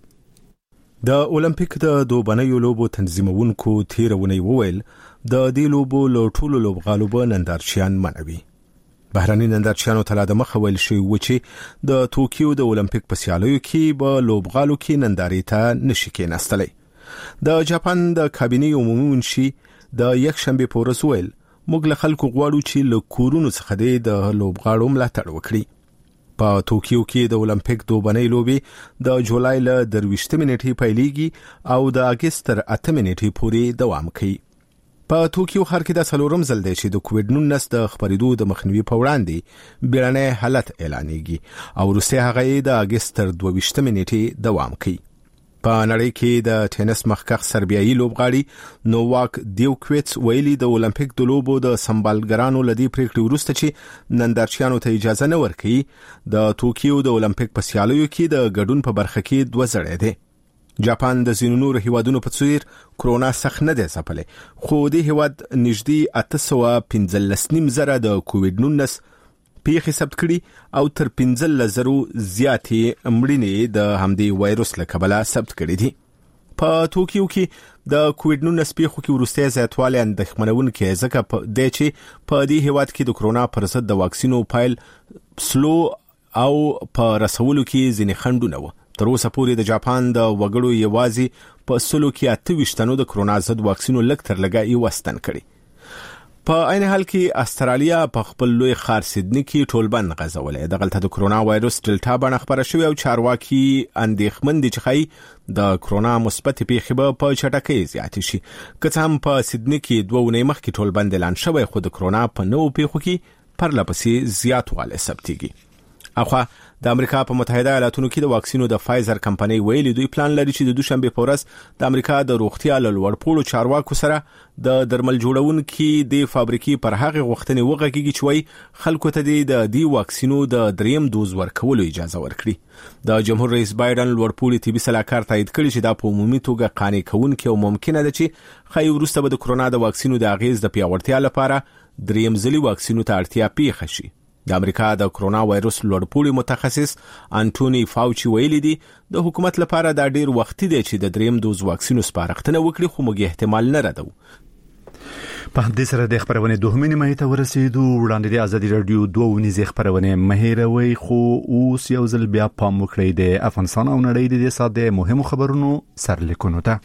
د اولمپیک د دوبنیو لوبو تنظیمونکو تیرونی وویل د دې لوبو له ټولو لوبغالو به نندارچیان منوي. بهرني نندارچیانو ته د مخه ویل شوی و چې د ټوکیو د اولمپیک په سیالیو کې به لوبغالو کې نندارې ته نشي کېناستلی. د جاپان د کابینې عمومي منشي د یک شنبه په ورځ ویل موږ له خلکو غواړو چې له کورونو څخه د لوبغاړو ملاتړ وکړي. په ټوکیو کې د اولمپیک دوبنۍ لوبې د جولای له درویشتمې نیټې پیلېږي او د اګست تر اتمې نیټې پورې دوام کوي. په ټوکیو ښار کې د څلورم ځل دی چې د کووډ نولس د خپرېدو د مخنیوي په وړاندې بیړنی حالت اعلانېږي او وروسته هغه د اګست تر دوه-ویشتمې نیټې دوام کوي. په نړۍ کې د ټینس مخکښ سربیایي لوبغاړي نوواک دیوکویټس ویلي د اولمپیک د لوبو د سمبالګرانو لدی پریکړې وروسته چې نندارچیانو ته اجازه نه ورکړي د ټوکیو د اولمپیک په سیالیو کې د ګډون په برخه کې دوه ځړې دي. جاپان د ځینو نورو هیوادونو په څیر کرونا سخت نه دی ځپلی، خو دې هیواد نږدې اته سوه پنځلس نیم زره د کووډ نولس پیښې ثبت کړي او تر پنځلس زرو زیاتې مړینې د همدې وایرس له کبله ثبت کړي دي. په ټوکیو کې د کووډ نولس پیښو کې وروستی زیاتوالی اندېښمنونکی ځکه دی چې په دې هیواد کې د کرونا پر ضد د واکسینو پایل سلو او په رسولو کې ځینې خنډونه وو. تر اوسه پورې د جاپان د وګړو یوازې په سلو کې اته ویشتنو د کرونا ضد واکسینو لږ تر لږه یو ستن کړي. په عین حال کې استرالیا په خپل لوی ښار سیدني کې ټولبند غځولی. دغلته د کرونا وایرس ډلټا بڼه خپره شوې او چارواکي اندېښمن دي چې ښایي د کرونا مثبتې پیښې به په چټکۍ زیاتې شي. که څه هم په سیدني کې دوه اونۍ مخکې ټولبند اعلان شوی، خو د کرونا په نوو پیښو کې پرلپسې زیاتوالی ثبتېږي. اخوا د امریکا په متحده ایالاتونو کې د واکسینو د فایزر کمپنۍ ویلي دوی پلان لري چې د دوشنبه په ورځ د امریکا د روغتیا له لوړپوړو چارواکو سره د درمل جوړونکو د فابریکې پر هغه غوښتنې وغږیږي چې وایي خلکو ته د دې واکسینو د دریم دوز ورکولو اجازه ورکړي. د جمهور رئیس بایدن لوړپوړي طبي صلاحکار تایید کړي چې دا په عمومي توګه قانع کوونکی او ممکنه ده چې خای وروسته به د کرونا د واکسینو د اغیز د پیاوړتیا لپاره دریم ځلي واکسینو ته اړتیا پیښ شي. د امریکا د کرونا وایروس لوړپوړي متخصص انټونی فاوچي ویلي دي د حکومت لپاره دا ډیر وخت دی چې د دریم دوز واکسینو سپارښتنه وکړي، خو موږ احتمال نه ردو. په دې سره د خبرونه دوه نیمه ته ورسېدو. وړاندې د ازادي رادیو دوه ونیزه خبرونه مهیروي، خو اوس یو ځل بیا پام وکړئ د افغانستان او نړۍ د ساده مهمو خبرونو سرلیکونو ته.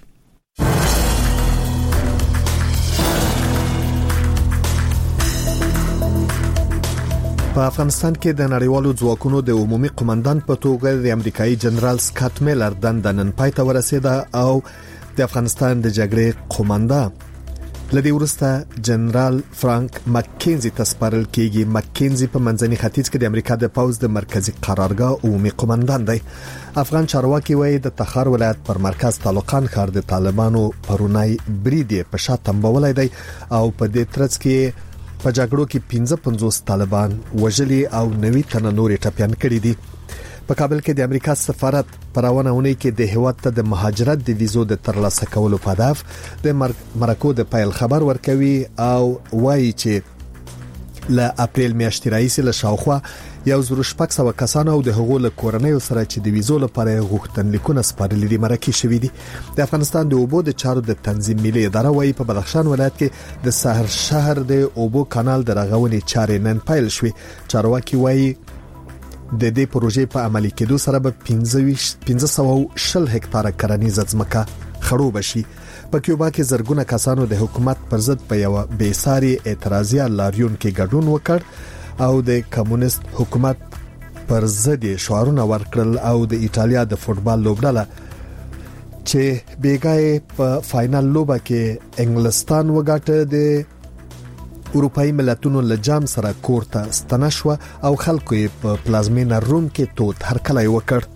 په افغانستان کې د نړیوالو ځواکونو د عمومي قومندان په توګه د امریکایي جنرال سکاټ میلر دنده نن پای ته ورسېده او د افغانستان د جګړې قومندان لدی ورسته جنرال فرانک مکینزي تسپارل کېږي. مکینزي په منځني ختیځ کې د امریکا د پوز د مرکزی قرارګاه عمومي قومندان دی. افغان چارواکي وایي د تخار ولایت پر مرکز طالقان ښار د طالبانو پرونای بریدي په شا تنبولای دی او په دې ترڅ کې په جګړو کې پنځه پنځوس طالبان وژلي او نوي تنه نور ټپيان کړي دي. په کابل کې د امریکا سفارت پرونه ونی کې د هیواد ته د مهاجرت د ویزو د ترلاسه کولو په هدف د مرکو د پایل خبر ورکوي او وایي چې ل اپریل میاشتې راځي له شاوخوا یو زر شپږ سوه کسان او د هغو له کورنۍ سره چې د ویزو لپاره غوښتنلیکونه سپارلي دي مرکه شوې دي. د افغانستان د اوبو د چارو د تنظیم ملي اداره وایي په بدخشان ولایت کې د سحر شهر د اوبو کانال د رغونې چارې نن پیل شوې. چارواکي وایي د دې پروژې په عملي کېدو سره به پنځه سوه شل هکتاره کرنیزه ځمکه خړوب شي. په کیوبا کې زرګونه کسانو د حکومت پر ضد په یو بیساري اعتراضي لاریون کې ګډون وکړ او د کمونیست حکومت پر ضد شعارونه ورکړل او د ایتالیا د فوتبال لوبډله چې بیګای په فائنل لوبه کې انګلستان وګاټه د اروپאי ملتونو لجام سره کوړه ستنشوه او خلکو په پلازمینه روم کې توت هرکلای وکړ.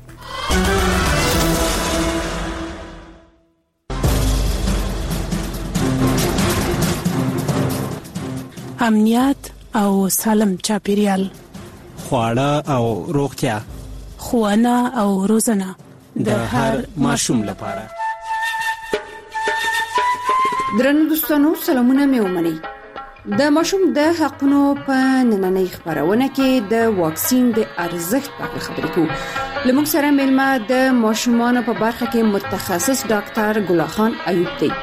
امنیت او سالم چاپیریال، خواړه او روغتیا، ښوونه او روزنه د هر ماشوم لپاره. درنو دوستانو سلامونه مې ومنئ. د ماشوم د حقونو په نننۍ خبرونه کې د واکسین د ارزښت په اړه خبرې کوو. لمونږ سره ملما د ماشومانو په برخه کې متخصص ډاکټر ګل خان ایوب دی.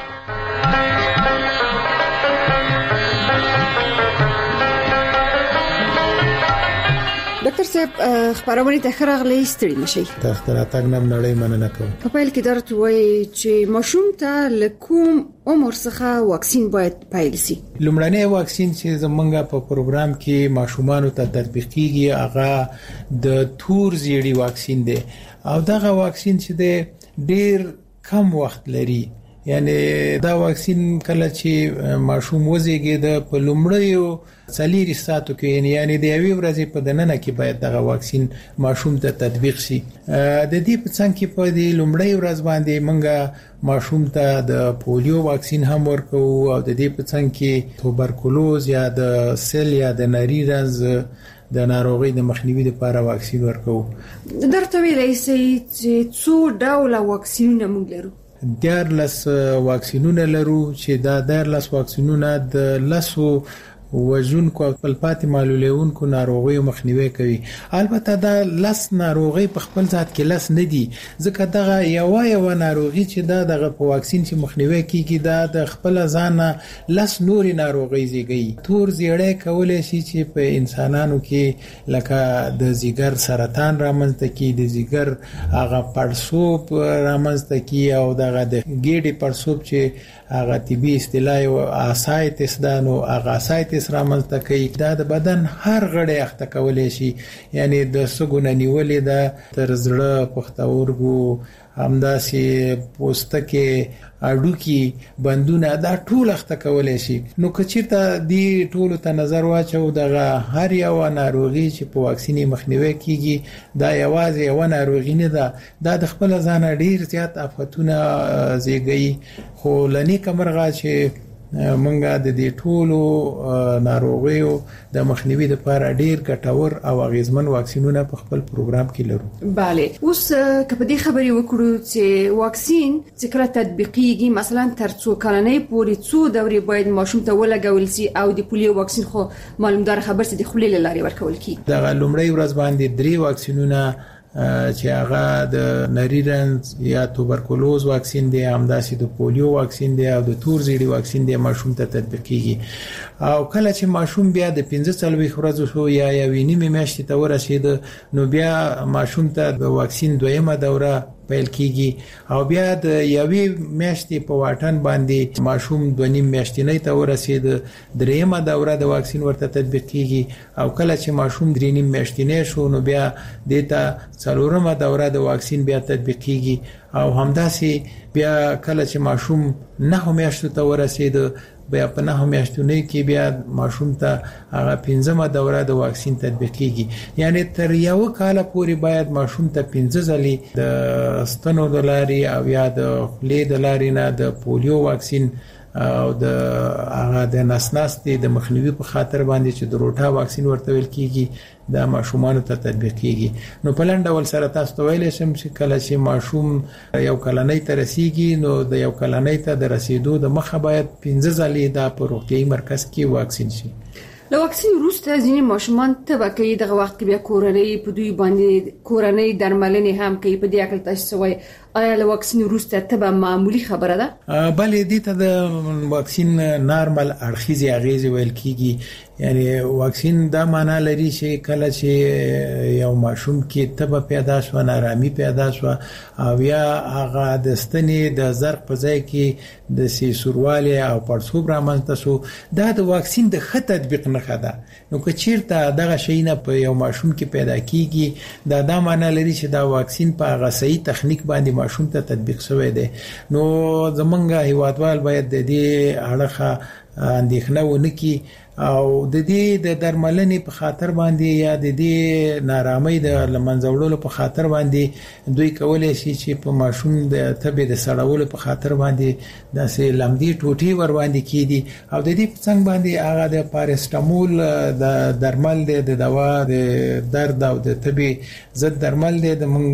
ډاکټر صاحب خبرونه ته خرغلې ستړي نشي. د اختراع نم نړۍ مننه کوم. په پیل کې درته وایي چې ماشوم ته لکوم عمر څخه واکسین باید پیل شي. لومړنی واکسین چې زمونږ په پروګرام کې ماشومانو ته تطبیق کیږي هغه د تور زیړی واکسین دی او دغه واکسین چې دی ډیر کم وخت لري. یعنی دا واکسین کله چې ماشوم وزیږي د په لومړیو څلور ساعتو کې یعنی د یوې ورځې په دننه کې باید دغه واکسین ماشوم ته تطبیق شي. د دې په څنګ کې په دې لومړی ورځ باندې موږ ماشوم ته د پولیو واکسین هم ورکو او د دې په څنګ کې توبرکلوز یا د سل یا د نری رنځ د ناروغي د مخنیوي لپاره واکسین ورکو. درته ویلای شي چې څو ډول واکسینونه موږ لرو؟ دیارلس واکسینونه لرو چې دا دیارلس واکسینونه د لسو وژونکو او خپلپاتې معلولونکو ناروغیو مخنیوي کوي. البته دا لس ناروغي په خپل ذات کې لس نه دي ځکه دغه یو یو ناروغي چې دا دغه په واکسین چې مخنیوي کیږي دا د خپل ځان لس نوري ناروغي زیږي. تور زیړی کولای شي چې په انسانانو کې لکه د ځیګر سرطان رامنځته کی، د ځیګر هغه پړسوب رامنځته کی او دغه د ګیډې پړسوب چې هغه طبي اصطلاح او اسایتس دانو هغه اسایتس رامنځته کوي. دا د بدن هر غړی اخته کولای شي، یعنی د سګونه نیولې د تر زړه، پښتورګو همداسې پوستکي اډوکی بندونه دا ټول اخته کولای شي. نو کچیرته دی ټول ته نظر واچو دغه هر یو ناروغي چې په واکسیني مخنیوي کیږي دا یوازې یو ناروغي نه ده، دا د خپل ځان ډیر زیات آفتونه زیږي. خو لنی کمرغه چې منګه د دې ټولو ناروغیو د مخنیوي لپاره ډیر ګټور او اغیزمن واکسینونه په خپل پروګرام کې لرو. bale اوس کله دې خبرې وکړو چې واکسین چې کله تطبیقیږي مثلا تر څو کلنۍ پورې څو دورې باید ماشوم ته ولګول شي او د پولیو واکسین خو معلومدار خبر چې د خولې لارې ورکول کی. دا لومړی ورځ باندې درې واکسینونه چې هغه د نریرنز یا توبرکلوز واکسین دی، همداسې د پولیو واکسین دی او د تور زیړي واکسین دی ماشوم ته تطبیقیږي. او کله چې ماشوم بیا د پنځه څلوېښت ورځو شو یا یوې نیمې میاشتې ته ورسېد نو بیا ماشوم ته د واکسین دویمه دوره پیل کیږي او بیا د یوې میاشتې په واټن باندې ماشوم دوه نیم میاشتې ته ورسېد دریمه دوره د واکسین ورته تطبیق کیږي او کله چې ماشوم درې نیم میاشتې شو نو بیا دته څلورمه دوره د واکسین بیا تطبیق کیږي او همداسې بیا کله چې ماشوم نه میاشتو ته ورسېد بیا په نه میاشتونه کې بیا ماشوم ته هغه پنځمه دوره د واکسین تطبیق کیږي. یعنی تر یو کال پورې باید ماشوم ته پنځه ځلې د ستنو د لارې او یا د خولې د لارې نه د پولیو واکسین او د هغه د نسناستي د مخنیوي په خاطر باندې چې د روټا واکسین ورته ویل کیږي د ماشومان ته تطبیق کیږي. نو په لنډ ډول سره تاسو ته ویل شم چې کله چې ماشوم یو کلنۍ ته رسیږي نو د یو کلنۍ ته د رسیدو د مخه باید پنځه ځلې د روغتیايي مرکز کې واکسین شي. له واکسین وروسته ځینې ماشومان تبه کوي، دغه وخت کې بیا کورنۍ په دوی باندې کورنۍ درملنې هم کوي. په دې اړه تاسو وایي آیا له واکسین وروسته تبه معمولی خبره ده؟ بلې دې ته د واکسین نارمل اړخیزې اغیزې ویل کیږي. یعنی واکسین دا معنا لري چې کله چې یو ماشوم کې تبه پیدا شو، نارامي پیدا شو او یا هغه د ستنې د زرق په ځای کې د سیسورواله او پړسوب رامنځته شو، دا د واکسین د ښه تطبیق نه ده. نو که چیرته دغه شی نه په یو ماشوم کې پیدا کیږي دا دا معنا لري چې دا واکسین په هغه صحیح تخنیک باندې ماشوم ته تطبیق شوی دی. نو زمونږ هیوادوال باید د دې اړخه اندېښنه ونه کړي او د دې د درملنې په خاطر باندې یا د دې نارامۍ د لمنځوړلو په خاطر باندې دوی کولای شي چې په ماشوم د تبه د سړولو په خاطر باندې داسې لمدي ټوټي ور باندې کیدي او د دې څنګه باندې هغه د پاراسټامول د درمل د دوا د درد او د تبه ضد درمل د موږ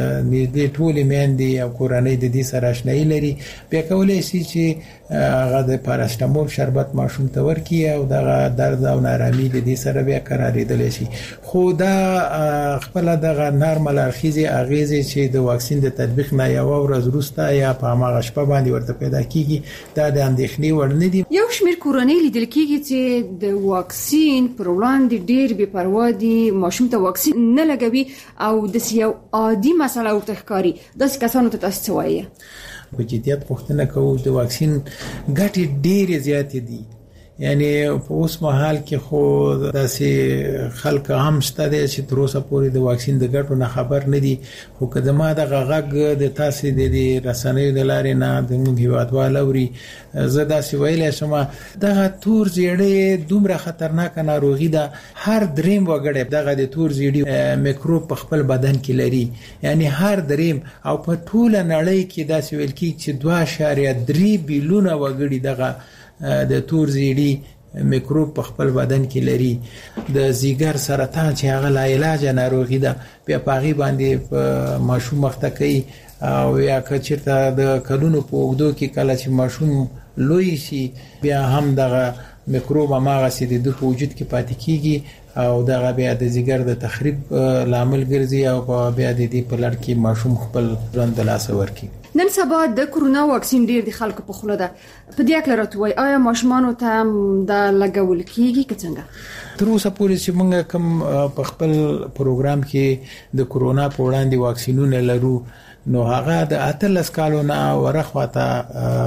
د ټولې میندې او کورنۍ د دې سره آشنایي لري. بیا کولای شي چې هغه د پاراسټامول شربت ماشوم ته ورکړي او د درد او نارامي د دې سره بیا قراریدل شي. خو دا خپل دغه نارمل اخیزي اغیزه چې د واکسین د تطبیق نه یو ورځ وروسته یا په هغه شپه باندې ورته پیدا کیږي دا د اندېښنې وړ نه دي. یو شمېر کورنۍ لیدل کیږي چې د واکسین پر وړاندې ډېر بې پروا دي، ماشوم ته واکسین نه لګوي او د یو عادي مسله ورته ښکاري. داسې کسانو ته تاسو څه وایي؟ په جديت پوښتنه کوو د واکسین ګټې ډېرې زیاتې دي. یعنی په اوس مهال کې خو داسې خلک هم شته دي چې تر اوسه پورې د واکسین د ګټو نه خبر نه دي. خو که د ما د غږ د تاسې د رسنیو د لارې نه د موږ هیوادوال اوري، زه داسې ویلی شم دغه تور زیړی دومره خطرناکه ناروغي ده. هر دریم وګړی دغه د تور زیړي میکروب په خپل بدن کې لري، یعنی هر دریم. او په ټوله نړۍ کې داسې ویل کېږي چې دوه اعشاریه درې بیلیونه وګړي دغه د تور زیړي میکروب په خپل بدن کې لري. د زیګر سرطان چې هغه لا علاج ناروغي ده بیا په هغې باندې ماشوم مخته کوي او یا که چېرته د کلونو په اوږدو کې کله چې ماشوم لوی شي بیا هم دغه میکروب هماغسې د ده په وجود کې پاتې کېږي او دغه بیا د زیګر د تخریب لامل ګرځي او بیا د دې په لړ کې ماشوم خپل ژوند د لاسه ورکړي. نن سبا د کرونا واکسین ډیر د خلکو په خوله ده. په دې اړه راته وایي آیا ماشومانو ته دا لګول کیږي که څنګه؟ تر اوسه پورې چې موږ کوم په خپل پروګرام کې د کرونا په وړاندې واکسینونه لرو نو هغه د اتلس کالو نه ورخواته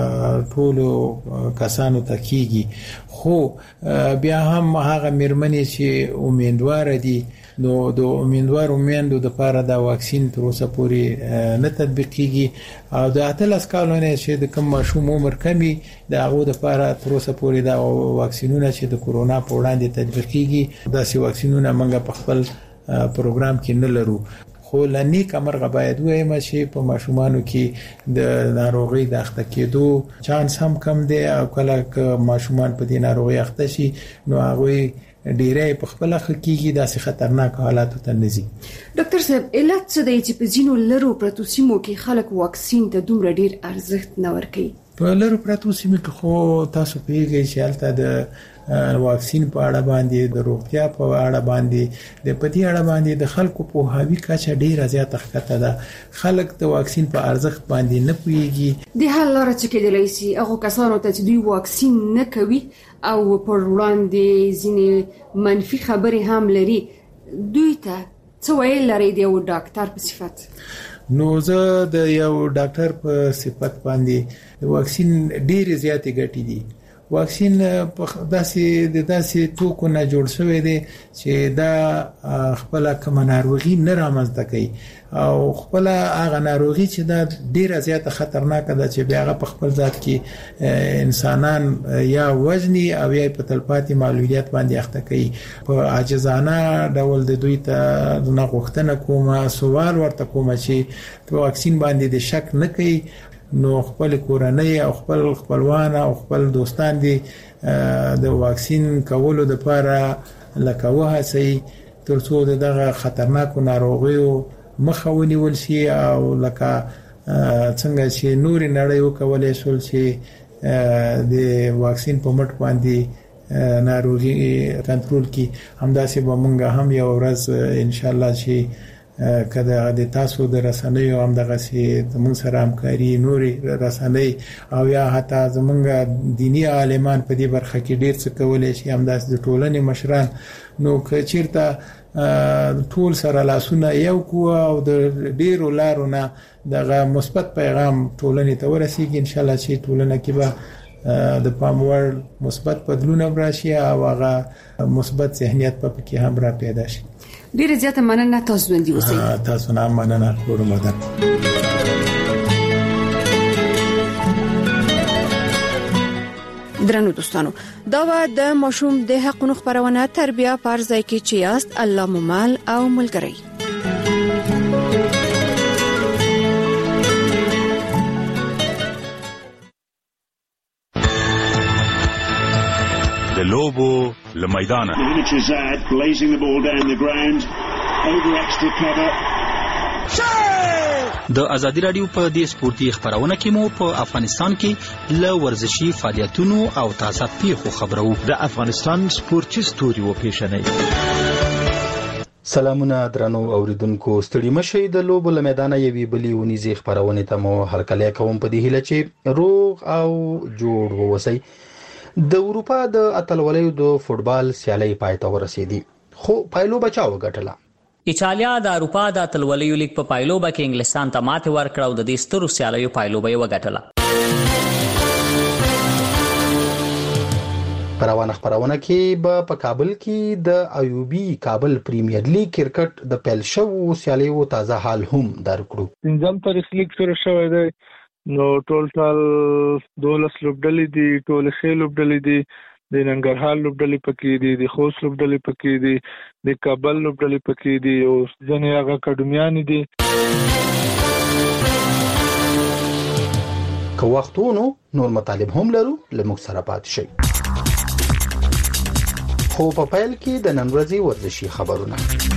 ټولو کسانو ته کیږي. خو بیا هم هغه مېرمنې چې امیدوار دي نو د امیندوارو میندو د لپاره دا واکسین تر اوسه پورې نه تطبیق کیږي او د اتلس کالونو چې د کوم ماشوم عمر کمی د هغه د لپاره تر اوسه پورې دا واکسینونه چې د کورونا په وړاندې تطبیق کیږي دا سي واکسینونه موږ په خپل پروګرام کې نه لرو. خو لنی کمرغه باید وایم چې په ماشومانو کې د ناروغي د اخته کېدو چانس هم کم دی او کله ک ماشومان په دې ناروغي اخته شي نو هغه ډیره په خپل خکېږي داسې خطرناک حالات ته نزي. ډاکټر صاحب علت څه دی چې په ځینو لرو پرتو سیمو کې خلک واکسین ته دومره ډیر ارزښت نه ورکوي؟ په لرو پرتو سیمو کې خو تاسو پیږئ چې هلته د واکسین په اړه باندې د روغتیا په اړه باندې د پدې اړه باندې د خلکو په هاوی کچه ډیره زیاته ښکته ده. خلک د واکسین په ارزښت باندې نه پوهیږي. د حل لاره چې کېدلای شي هغه کسانو ته چې دوی واکسین نه کوي او پر وړاندې ځینې منفي خبرې هم لري دوی ته څه ویل لري د یو ډاکټر په صفت؟ نو زه د یو ډاکټر په صفت باندې د واکسین ډیره زیاتې ګټې دي. واکسین په داسې د داسې توکو نه جوړ شوی دی چې دا خپل کوم ناروغي نه رامنځته کوي او خپل هغه ناروغي چې دا ډیره زیاته خطرناک ده چې بیا هغه په خپل ذات کې انسانان یا وزني او یا په تلپاتې معلولیت باندې اخته کوي. په عاجزانه ډول د دوی ته نه غوښتنه کومه سوال ورته کومه چې په واکسین باندې د شک نه کوي نو خپل کورنۍ او خپل خپلوان او خپل دوستان دي د واکسین کولو د لپاره لکه وهڅي ترڅو دغه خطرناکو ناروغیو مخه ونیول شي او لکه څنګه چې نور نړۍ وکولای شول چې د واکسین په مټ باندې ناروغي کنټرول کی همداسې به مونږ هم یو ورځ ان شاء الله چې کله د تاسو د رسنیو هم دغه سي زموږ سره همکاري نوري رسنۍ او یا حتی زموږ دینی عالمان په دې برخه کې ډیر څه کولای شي همداسې د ټولنې مشران نو که چیرته ټول سره لاسونه یو کو او د ډیرو لارو نه دغه مثبت پیغام ټولنې ته ورسیږي ان شاء الله چې ټولنه کې به د پاموړ مثبت بدلون راشي او هغه مثبت ذهنیت په کې هم را پیدا شي. ډیره زیاته مننه تاسو باندې اوسئ. تاسو نه مننه کورم ده. درنو دوستانو دا و د ماشوم د حقونو خبرونه تربیه پر ځای کې چې یاست الله ممال او ملګری. د لوبو لمیدانه د ازادي رادیو په دې سپورتي خبرونه کې مو په افغانستان کې ل ورزشي فعالیتونو او تازه پیښو خبرو. د افغانستان سپورتي ستوري و پیښنې. سلامونه درنو اوریدونکو، ستړي مشي د لوبو لمیدانه یوي بلی ونیزي خبرونه ته مو هرکلی کوم په دې هیله چې روغ او جوړ ووسی. د اروپا د اتلولیو د فوتبال سیالي پای ته ورسېدي خو پایلو بچاو غټله. ایټالیا د اروپا د اتلولیو لیګ په پایلوبه کې انګلستان ته ماته ورکړه او د دې سترو سیالیو پایلوبه یې وګټله. پروانه خبرونه کې به په کابل کې د ایوبي کابل پریمیر لیګ کرکټ د پیل شو سیالیو تازه حال هم درکړو. پنځم تاریخ لیګ شروع شوی دی نو ټول ټال دولس لوبډلې دي، ټول ښې لوبډلې دي، د ننګرهار لوبډلې پکې دي، د خوست لوبډلې پکې دي، د کابل لوبډلې پکې دي او ځینې هغه اکاډمیان دي. که وختونو نور مطالب هم لرو لموږ سره پاتې شئ. خو په پیل کې د نن ورځې ورزشي خبرونه.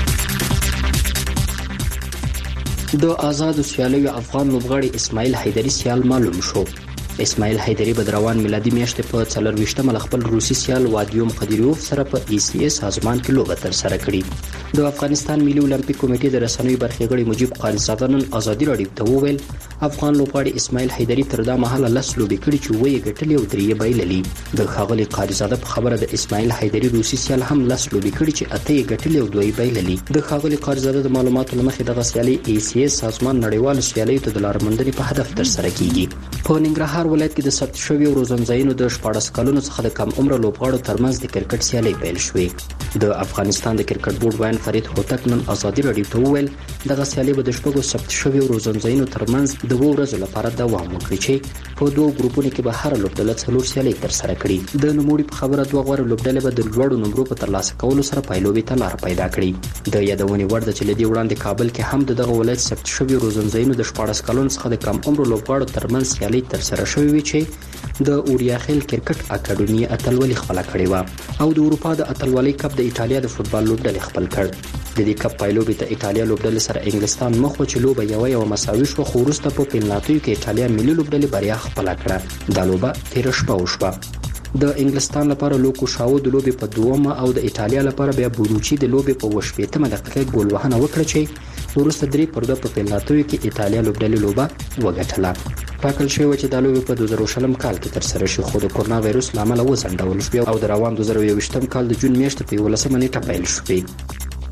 د آزاد سیالیو افغان لوبغاړي اسماعیل حیدری سیال معلوم شو. اسماعیل حیدری به د روان میلادي میاشتې په څلرویشتمه له خپل روسي سیال وادیوم قدیروف سره په ای سی اس سازمان کې لوبه ترسره کړې. د افغانستان ملي اولمپیک کمیټې د رسنیو برخې غړي مجيب قاضزاده نن ازادي راډیو ته وویل افغان لوبغاړي اسماعیل حیدری تر دا مهاله لس لوبې کړې چې وې ګټلې او درې بایللې. د ښاغلي قاضزاده په خبره د اسماعیل حیدری روسي سیال هم لس لوبې کړې چې اته یې ګټلې او دوه یې بایللې. د ښاغلي قاضزاده د معلوماتو لمخې دغه سیالي ای سی اس سازمان نړیوالو سیالیو ته د لارموندنې په هدف ترسره کیږي. په ننګرهار ولایت کې د ثبت شویو روزنځایونو د شپاړس کلونو څخه د کم عمره لوبغاړو ترمنځ د کرکټ سیالۍ پیل شوې. د افغانستان د کرکټ بورډ وایي فرید هوتک نن ازادي راډیو ته وویل دغه سیالي به د شپږو ثبت شویو روزنځایونو ترمنځ د اوو ورځو لپاره دوام وکړي چې په دوو ګروپونو کې به هره لوبډله څلور سیالۍ ترسره کړي. د نوموړي په خبره دوه غوره لوبډلې به د لوړو نمرو په ترلاسه کولو سره پایلوبې ته لار پیدا کړي. د یادونې وړ ده چې له دې وړاندې کابل کې هم د دغه ولایت ثبت شویو روزنځایونو د شپاړس کلونو څخه د کم عمرو لوبغاړو ترمنځ سیالۍ ترسره شوې وې چې د اوریا خیل کرکټ اکاډمي اتلولي خپله کړې وه او د اروپا د اتلولۍ کپ د ایټالیا د فوټبال لوبډلې خپل کړ. د دې کپ پایلوبې ته ایټالیا لوبډلې سره انګلستان مخ و چې لوبه یوه یوه مساوي شوه، خو وروسته په پنالټیو کې ایټالیا ملي لوبډلې بریا خپله کړه. دا لوبه تېره شپه وشوه. د انګلستان لپاره لوکو شاو د لوبې په دومه او د ایټالیا لپاره بیا بونوچي د لوبې په اووه شپېتمه دقیقه ګول وهنه وکړه چې وروسته درې پر دوه په پنالټیو کې ایټالیا لوبډلې لوبه وګټله. ټاکل شوی و چې دا لوبې په دوه زره شلم کال کې ترسره شي، خو د کورونا وایرس له امله وځنډول شوې او د روان دوه زره یوویشتم کال د جون میاشتې په یولسمه نیټه پیل شوې.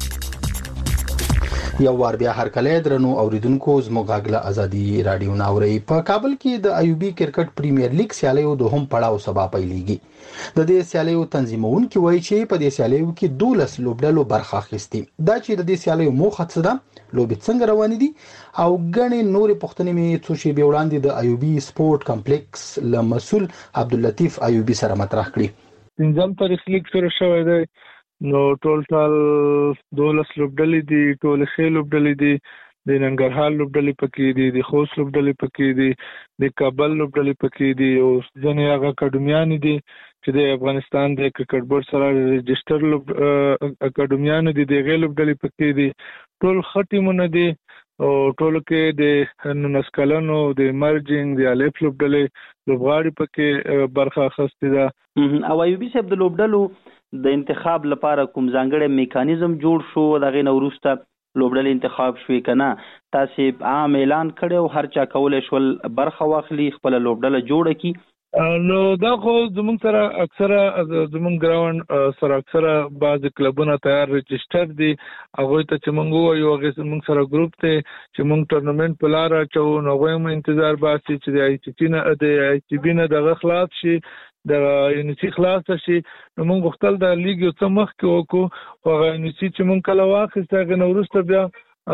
یو وار بیا هر کله درنو اوریدونکو زموږ غاګله ازادي رادیو ناوري. په کابل کې د ایوبي کرکټ پریمیر لیګ سیالیو دوهم پړاو سبا پیلېږي. د دې سیالیو تنظیمونکي وایي چې په دې سیالیو کې دولس لوبډلو برخه اخیستي. دا چې د دې سیالیو موخه څه ده، لوبې څنګه روانې دي او ګڼې نورې پوښتنې مې څو شېبې وړاندې د ایوبي سپورت کمپلیکس له مسؤل عبداللطیف ایوبي سره مطرح کړي. پنځم تاریخ لیګ شروع شوی دی، نو ټولټال دولس لوبډلې دي، ټولې ښې لوبډلې دي، د ننګرهار لوبډلې پکې دي، د خوست لوبډلې پکې دي، د کابل لوبډلې پکې دي او ځینې هغه اکاډمیانې دي چې د افغانستان د کرکټ بورډ سره رجسټر اکاډمیانې دي، د هغې لوبډلې پکې دي. ټول ښه ټیمونه دي او ټولو کې د نولس کلنو د مرجنګ د الف لوبډلې لوبغاړي پکې برخه اخیستې ده. او ایوبي صاحب د لوبډلو د انتخاب لپاره کوم ځانګړی میکانیزم جوړ شو؟ دغې نه وروسته لوبډلې انتخاب شوې که نه؟ تاسې عام اعلان کړی او هر چا کولی شول برخه واخلي، خپله لوبډله جوړه کړي؟ نو دا خو زمونږ سره اکثره زمونږ ګراوند سره اکثره بعضې کلبونه تیار رجسټر دي، هغوی ته چې موږ ووایو هغې زمونږ سره ګروپ دی چې موږ ټورنمنټ په لاره اچوو، نو هغوی هم انتظار باسي چې د آی سی ټي نه د آی سی بي نه دغه خلاص شي، د یونیسي خلاصه شي. نو موږ غوښتل د لیګ یو څه مخکې وکړو، خو هغه یونیسي چې موږ کله واخیسته هغې نه وروسته بیا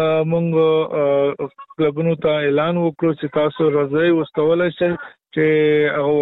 موږ کلبونو ته اعلان وکړو چې تاسو راځئ اوس کولی شئ چې هغه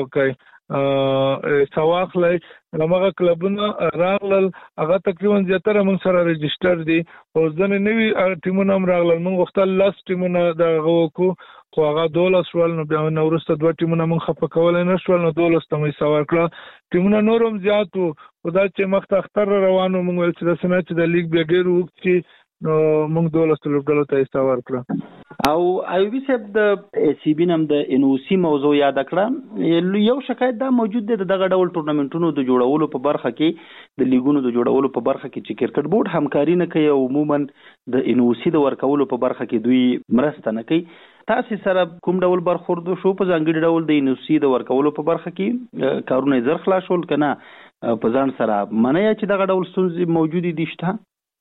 وکړئ څه واخلئ. هماغه کلبونه راغلل، هغه تقریبا زیاتره موږ سره رجسټر دي او ځینې نوي ټیمونه هم راغلل. موږ غوښتل لس ټیمونه د هغه وکړو خو هغه دولس شول، نو بیا نه وروسته دوه ټیمونه موږ خفه کولی نه شول، نو دولس ته مو حصه ورکړه. ټیمونه نور هم زیات وو، خو دا چې مخته اختر را روان وو موږ ویل چې داسې نه چې د لیګ بیا ډېر اوږد شي، نو موږ دولس لوبډلو ته حصه ورکړه. او ایوبي صاحب د ای سی بي نم د ان او سی موضوع یاد کړه. یو شکایت دا موجود دی د دغه ډول ټورنمنټونو د جوړولو په برخه کې، د لیګونو د جوړولو په برخه کې چې کرکټ بورډ همکاري نه کوي او عموما د ان او سی د ورکولو په برخه کې دوی مرسته نه کوي. تاسې سره کوم ډول برخورد شو په ځانګړي ډول د ان او سی د ورکولو په برخه کې؟ کارونه یې زر خلاص شول که نه په ځان سره منئ چې دغه ډول ستونزې موجودې دي شته؟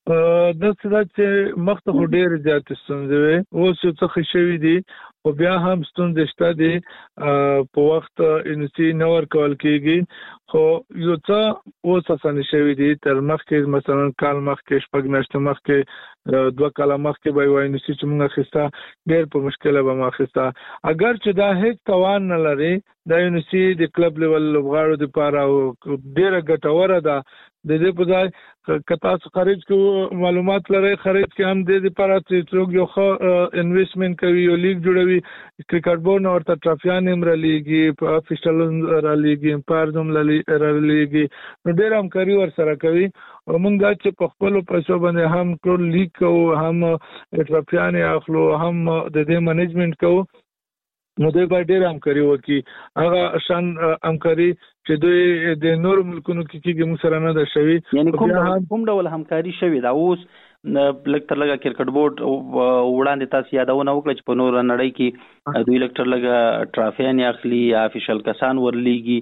داسې ده چې مخته خو ډېرې زیاتې ستونزې وې، اوس یو څه ښه شوي دي خو بیا هم ستونزې شته دي. په وخت ان او سی نه ورکول کېږي، خو یو څه اوس اسانه شوي دي. تر مخکې مثلا کال مخکې شپږ میاشتې مخکې دوه کاله مخکې به یوه ان او سی چې موږ اخیسته ډېر په مشکله به مو اخیسته، اگر چې دا هېڅ توان نه لري. دا ان او سی د کلب لیول لوبغاړو دپاره ډېره ګټوره ده. د دې په ځای که تاسو خارج کې معلومات لرئ، خارج کې هم د دې لپاره چې څوک یو ښه انویسټمنټ کوي، یو لیګ جوړوي، کرکټ بورډ نه ورته ټرافیان هم رالیږي، په افیشل رالیږي، امپایرز هم رالیږي، نو ډېره همکاري ورسره کوي. او موږ دا چې په خپلو پیسو باندې هم ټول لیګ کوو، هم ټرافیان یې اخلو، هم د دې منیجمنټ کوو، نو دوی باید ډېره همکاري وکړي. هغه شان همکاري چې دوی د نورو ملکونو کې کېږي موږ سره نه ده شوي. یعنې کوم ډول همکاري شوې ده؟ اوس لږ تر لږه کرکټ بورډ وړاندې تاسو یادونه وکړه چې په نوره نړۍ کې دوی لږ تر لږه ټرافیان یې اخلي، افیشل کسان ورلیږي،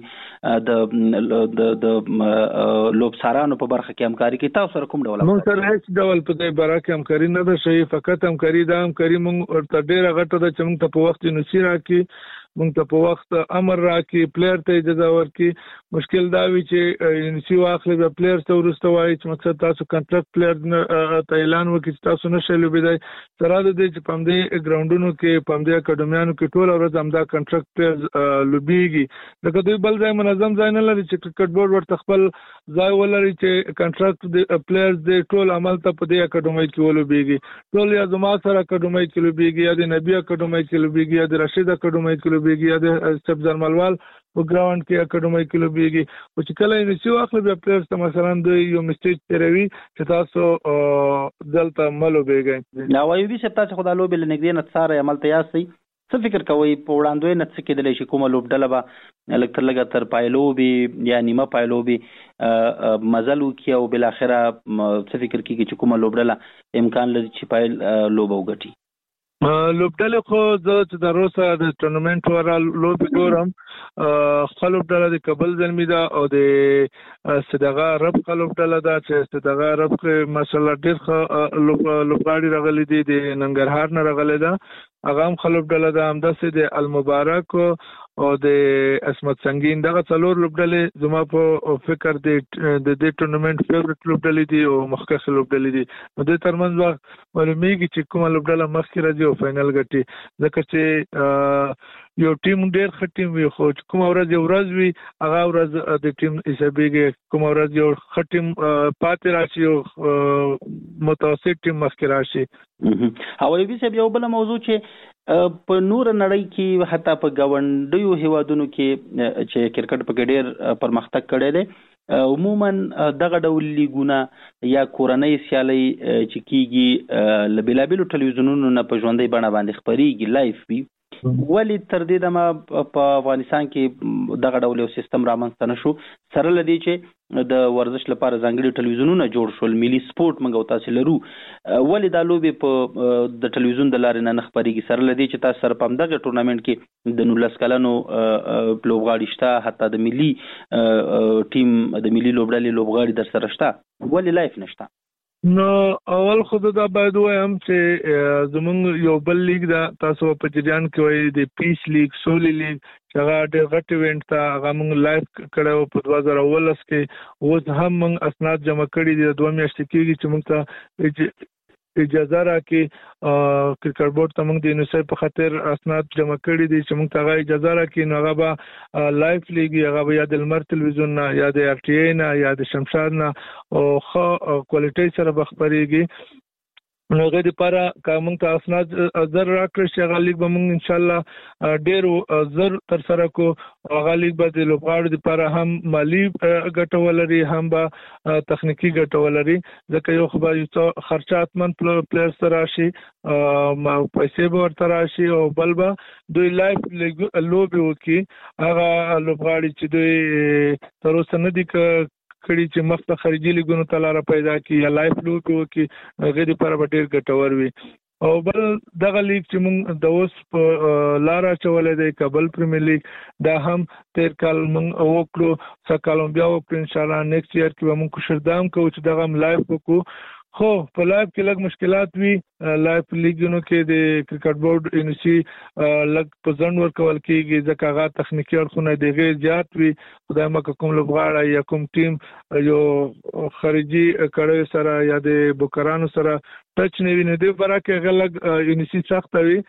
د د لوبسارانو په برخه کې همکاري کوي. تاسو سره کوم ډول؟ موږ سره هېڅ ډول په دې باره کې همکاري نه ده شوې. فقط همکاري دا همکاري موږ ورته ډېره غټه ده چې موږ ته په وخت ان او سی راکړي، موږ ته په وخت امر راکړي پلیئر ته اجازه ورکړي. مشکل دا وی چې انسی واخلي د پلیئر ته ورسته وایي چې مقصد تاسو کنټراکټ پلیئر ته اعلان وکړي چې تاسو نشئ لوبېدای. سره د دې چې په همدې ګراوندونو کې په همدې اکاډمیانو کې ټول ورځ همدا کنټراکټ پلیئر لوبېږي. لکه دوی بل ځای منظم ځای نه لري چې کرکټ بورډ ورته خپل ځای ولري چې کنټراکټ پلیئرز دې ټول عمل ته په دې اکاډمۍ کې ولوبېږي. ټول یا زما سره اکاډمۍ کې لوبېږي یا د نبی اکاډمۍ کې لوبېږي یا د رشید اکاډمۍ کې لوبېږي یا د سبزر ملوال په ګراوند کې اکاډمۍ کې لوبېږي. او چې کله یې نسی واخلي بیا پلیئرز ته مثلا دوی یو میسیج تیروي چې تاسو دلته مه لوبېږئ. نو ایوبي صاحب تاسو خو دا لوبې له نږدې نه څارئ عمل ته یاستئ، څه فکر کوئ په وړاندوینه څه کېدلی شي؟ کومه لوبډله به لږ تر لږه تر پایلوبې یا نیمه پایلوبې مزل وکړي او بالاخره څه فکر کېږي چې کومه لوبډله امکان لري چې پایل لوبه وګټي؟ لوبډلې خو زه چې تر اوسه د ټورنمنټ وره لوبې ګورم، ښه لوبډله د کابل زلمي ده او د صدغه عرب ښه لوبډله ده چې صدغه عرب کې ماشاءالله ډېر ښه لوبغاړي راغلي دي، د ننګرهار نه راغلي ده، هغه هم ښه لوبډله ده. همداسې د المبارک او د عصمت سنگین دغه څلور لوبډلې زما په فکر د دې ټورنمنټ فیورټ لوبډلې دي او مخکښ لوبډلې دي. نو د ترمنځ وخت معلومیږي چې کومه لوبډله مخکې راځي او فائنل ګټي، ځکه چې یو ټیم ډېر ښه ټیم وي خو چې کومه ورځ یو ورځ وي هغه ورځ د ټیم حسابېږي، کومه ورځ یو ښه ټیم پاتې راشي او متوسط ټیم مخکې راشي. او ایوبي صاحب یو بله موضوع چې په نور نړۍ کې حتی په ګاونډیو هیوادونو کې چې کرکټ پکې ډېر پرمختګ کړی دی، عموما دغه ډول لیګونه یا کورنۍ سیالۍ چې کیږي له بېلابېلو ټلویزیونونو نه په ژوندۍ بڼه باندې خپرېږي، لایف وي. ولې تر دې دمه په افغانستان کې دغه ډول یو سیستم رامنځته نه شو؟ سره له دې چې د ورزش لپاره ځانګړي ټلویزیونونه جوړ شول، ملي سپورټ موږ او تاسو لرو، ولې دا لوبې په د ټلویزیون د لارې نه نه خپرېږي؟ سره له دې چې تاسو سره په همدغه ټورنمنټ کې د نولس کلنو لوبغاړي شته، حتی د ملي ټیم د ملي لوبډلې لوبغاړي در سره شته، ولې لایف نشته؟ نو اول خو دا باید وایم چې زمونږ یو بل لیگ ده، تاسو په جریان کې وایي د پیس لیگ، سولې لیگ، چې هغه ډېر غټ ایونټ ته هغه موږ لایف کړی و په دوه زره اوولس کې. اوس هم موږ اسناد جمع کړي دي، دوه میاشتې کېږي چې موږ ته اجازه راکړي کرکټ بورډ ته موږ د یونیسف په خاطر اسناد جمع کړي دي چې موږ ته هغه اجازه راکړي. نو هغه به لایف لیګي، هغه به یا د لمر تلویزیون نه یا د ار ټي ای نه یا د شمشاد نه او ښه کوالټۍ سره به خپرېږي. نو هغه لپاره که موږ ته اسناد زر راکړي شي هغه لیګ به موږ انشاءالله ډېر زر تر سره کو. هغه لیګ به د لوبغاړو لپاره هم مالي ګټه ولري، هم به تخنیکي ګټه ولري، ځکه یو خو به یو څه خرچاتمن پلیئر سره راشي، پیسې به ورته راشي، او بل به دوی لایف لوبې وکړي. هغه لوبغاړي چې دوی تر اوسه نه دي کړي چې مخ ته خارجي لیګونو ته لاره پیدا کړي یا لایف لوبې وکړي، هغې دپاره به ډېر ګټور وي. او بل دغه لیګ چې موږ د اوس په لاره اچولی دی کابل پریمیر لیګ، دا هم تیر کال موږ وکړو، څه کال هم بیا وکړو، انشاءالله نیکسټ ایئر کې به موږ کوشش دا هم کوو چې دغه هم لایف وکړو. خو په لایف کې لږ مشکلات وي، لایف لیګونو کې د کرکټ بورډ انسی لږ په ځنډ ورکول کېږي ځکه هغه تخنیکي اړخونه د هغې زیات وي. خدای مکه کوم لوبغاړی یا کوم ټیم یو خارجي کړیو سره یا د بوکرانو سره ټچ نه وي، نو دې لپاره کې هغه لږ انسی سخته وي.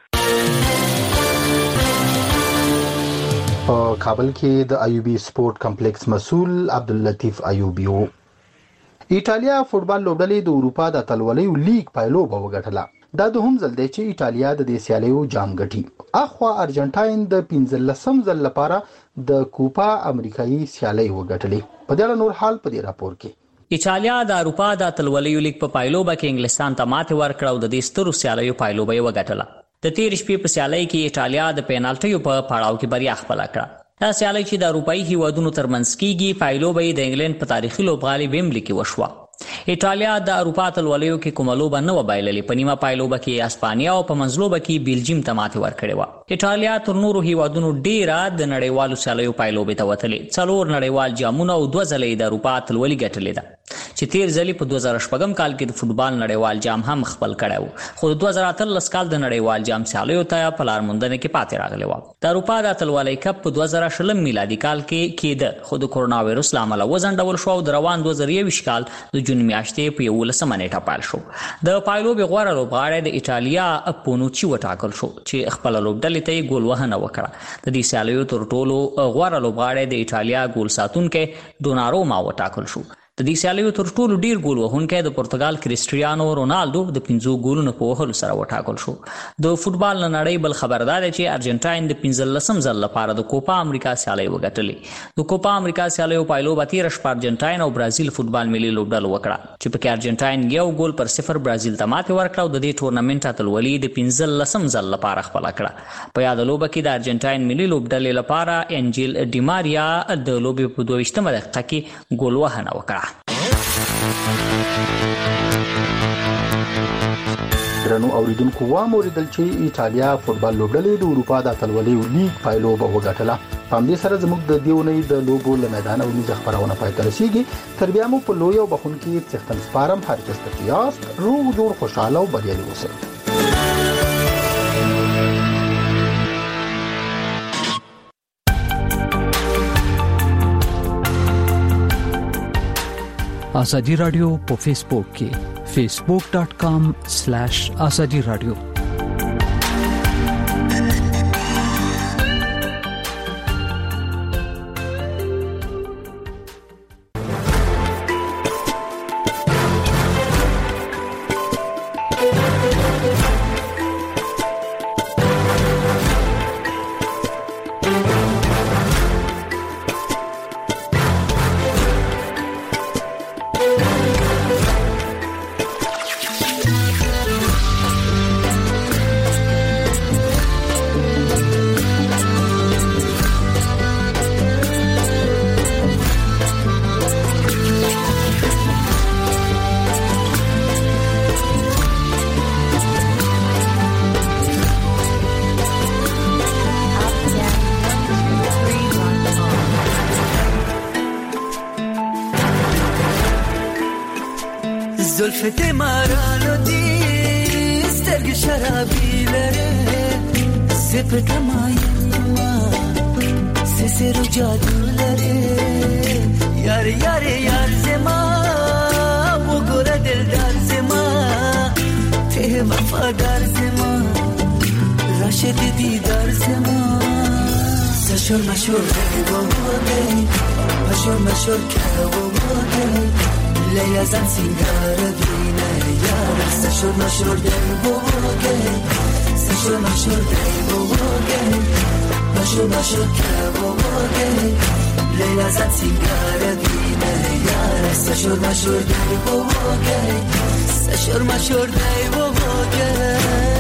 په کابل کې د ایوبي سپورت کمپلیکس مسؤل عبداللطیف ایوبي و. ایټالیا فوټبال لوبډلې د اروپا د اتلولیو لیګ پایلوبه وګټله. دا دوهم ځل دی چې ایټالیا د دې سیالیو جام ګټي. اخوا ارجنټاین د پنځلسم ځل لپاره د کوپا امریکایي سیالي وګټلې. په دې اړه نور حال په دې راپور کې. ایټالیا د اروپا د اتلولیو لیګ په پایلوبه کې انګلستان ته ماتې ورکړه او د دې سترو سیالیو پایلوبه یې وګټله. د تېرې شپې په سیالۍ کې ایټالیا د پینالټیو په پړاو کې بریا خپله کړه. دا سیالۍ چې د اروپایي هیوادونو ترمنځ کیږي، پایلوبه یې د انګلند په تاریخي لوبغالي ویمبلي کې وشوه. ایټالیا د اروپا اتلولیو کې کومه لوبه نه وه بایللې. په نیمه پایلوبه کې اسپانیا او په منځلوبه کې بیلجیم ته ماتې ورکړې وه. ایټالیا تر نورو هیوادونو ډیره د نړیوالو سیالیو پایلوبې ته وتلې. څلور نړیوال جامونه او دوه ځله یې د اروپا اتلولي ګټلې ده چې تیر ځلی په دوه زره شپږم کال کې د فوتبال نړیوال جام هم خپل کړو خو د دوه زره اتلس کال د نړیوال جام سیالیو ته په لار موندنه کې پاتې راغلی و. د اروپا د اتلولۍ کپ په دوه زره شلم میلادي کال کې کېده خو د کورونا وایرس لامل وځنډول شو او د روان دوه زره یوویشت کال د جون میاشتې په یولسمه نیټه پیل شو. د پایلوبي غوړه لوبغاړی د ایټالیا پونوچي وټاکل شو چې خپل لوبډلې ته ګول وهنه وکړه. د دې سیالیو تر ټولو غوړه لوبغاړی د ایټالیا ګول ساتونکی ډوناروما وټاکل شو. د دې سیالیو تر ټولو ډیر ګول وهونکی د پرتګال کریسټیانو رونالدو د پنځو ګولونو په وهلو سره وټاکل شو. د فوتبال نړۍ بل خبردار دی چې ارجنټاین د پنځلسم ځل لپاره د کوپا امریکا سیالي وګټلې. د کوپا امریکا سیالیو پایلوبه تیر شپه ارجنټاین او برازیل فوتبال ملي لوبډله وکړه چې پکې ارجنټاین یو ګول پر صفر برازیل ته ماتې ورکړه او د دې ټورنمنت اتلولي د پنځلسم ځل لپاره خپل کړه. په یاد لوبه کې د ارجنټاین ملي لوبډلې لپاره انجیل ډیماریا د لوبې په دوه ویشتمه دقیقه کې ګول وهنه وکړه. درنو اوریدونکو واموریدل چې ایټالیا فوتبال لوبډلې د اروپا د اتلولۍ لیګ پایلوبه وګټله. په همدې سره زموږ د دیونۍ د لوبو له میدان او میزه خبرونه پای ته رسیږي. تر بیا مو په لوی او بخونکي څښتن سپارم هر چېرته چې یاست روغ جوړ خوشاله او بریالي اوسئ. آزادی رادیو په فیسبوک کې facebook dot com slash azadi radio. زلفت مرالو دی سترگ شرابی لره سپت مایما سسر و جادو لره یار یار یار زما بگره دلدار زما ته وفادار زما راشد دیدار زما سشور مشور که بوده مشور مشور که بوده لیلا زن سینگار دینه یار سشور مشور دل بوده سشور مشور دل بوده مشور مشور که بوده لیلا زن سینگار دینه یار سشور مشور دل بوده سشور مشور دل بوده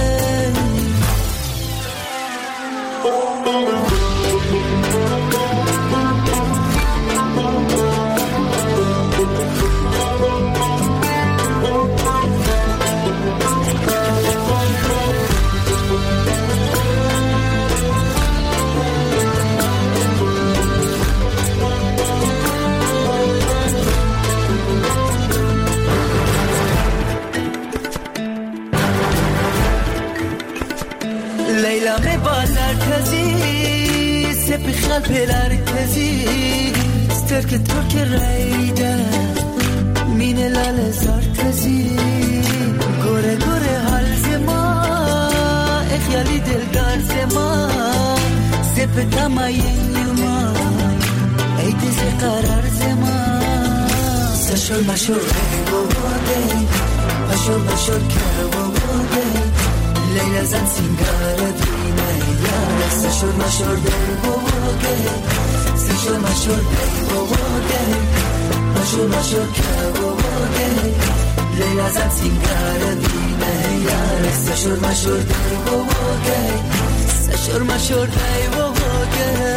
لیلا می بازار کزی سپی خال پلار کزی سترک ترک رایده مین لال زار کزی گوره گوره حال زما اخیالی دلدار زما سپ تماین یوما ای دیزی قرار زما سشور مشور بوده مشور مشور که بوده لیلا زن سینگار دینه یار سشور مشور دل بوده سشور مشور دل بوده مشور مشور که بوده لیلا زن سینگار دینه یار سشور مشور دل بوده سشور مشور دل بوده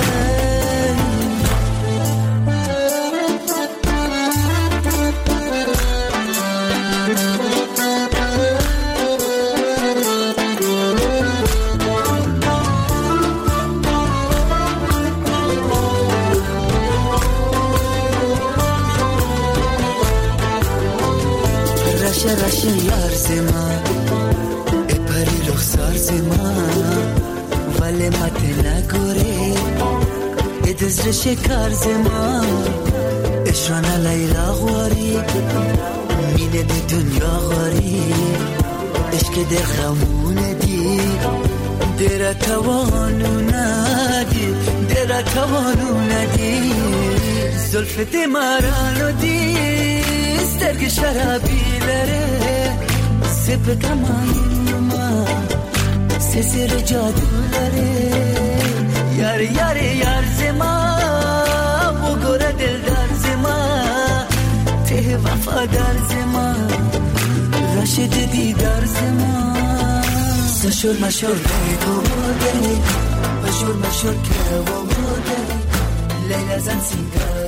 رشه رشه یار زما ای پری رخسار زما ولی مت نگوری ای دزر شکار زما اشرانا لیلا غواری مینه به دنیا غواری عشق در خمونه دی در توانو ندی در توانو ندی زلفت مارانو دی سترگ شرابی لره سپ کمانی ما سسر جادو لره یار یار یار زما بگوره دلدار زما ته وفادار زما رشد دیدار زما سشور مشور بگو بودی مشور مشور که و بودی لیلا زن سینگار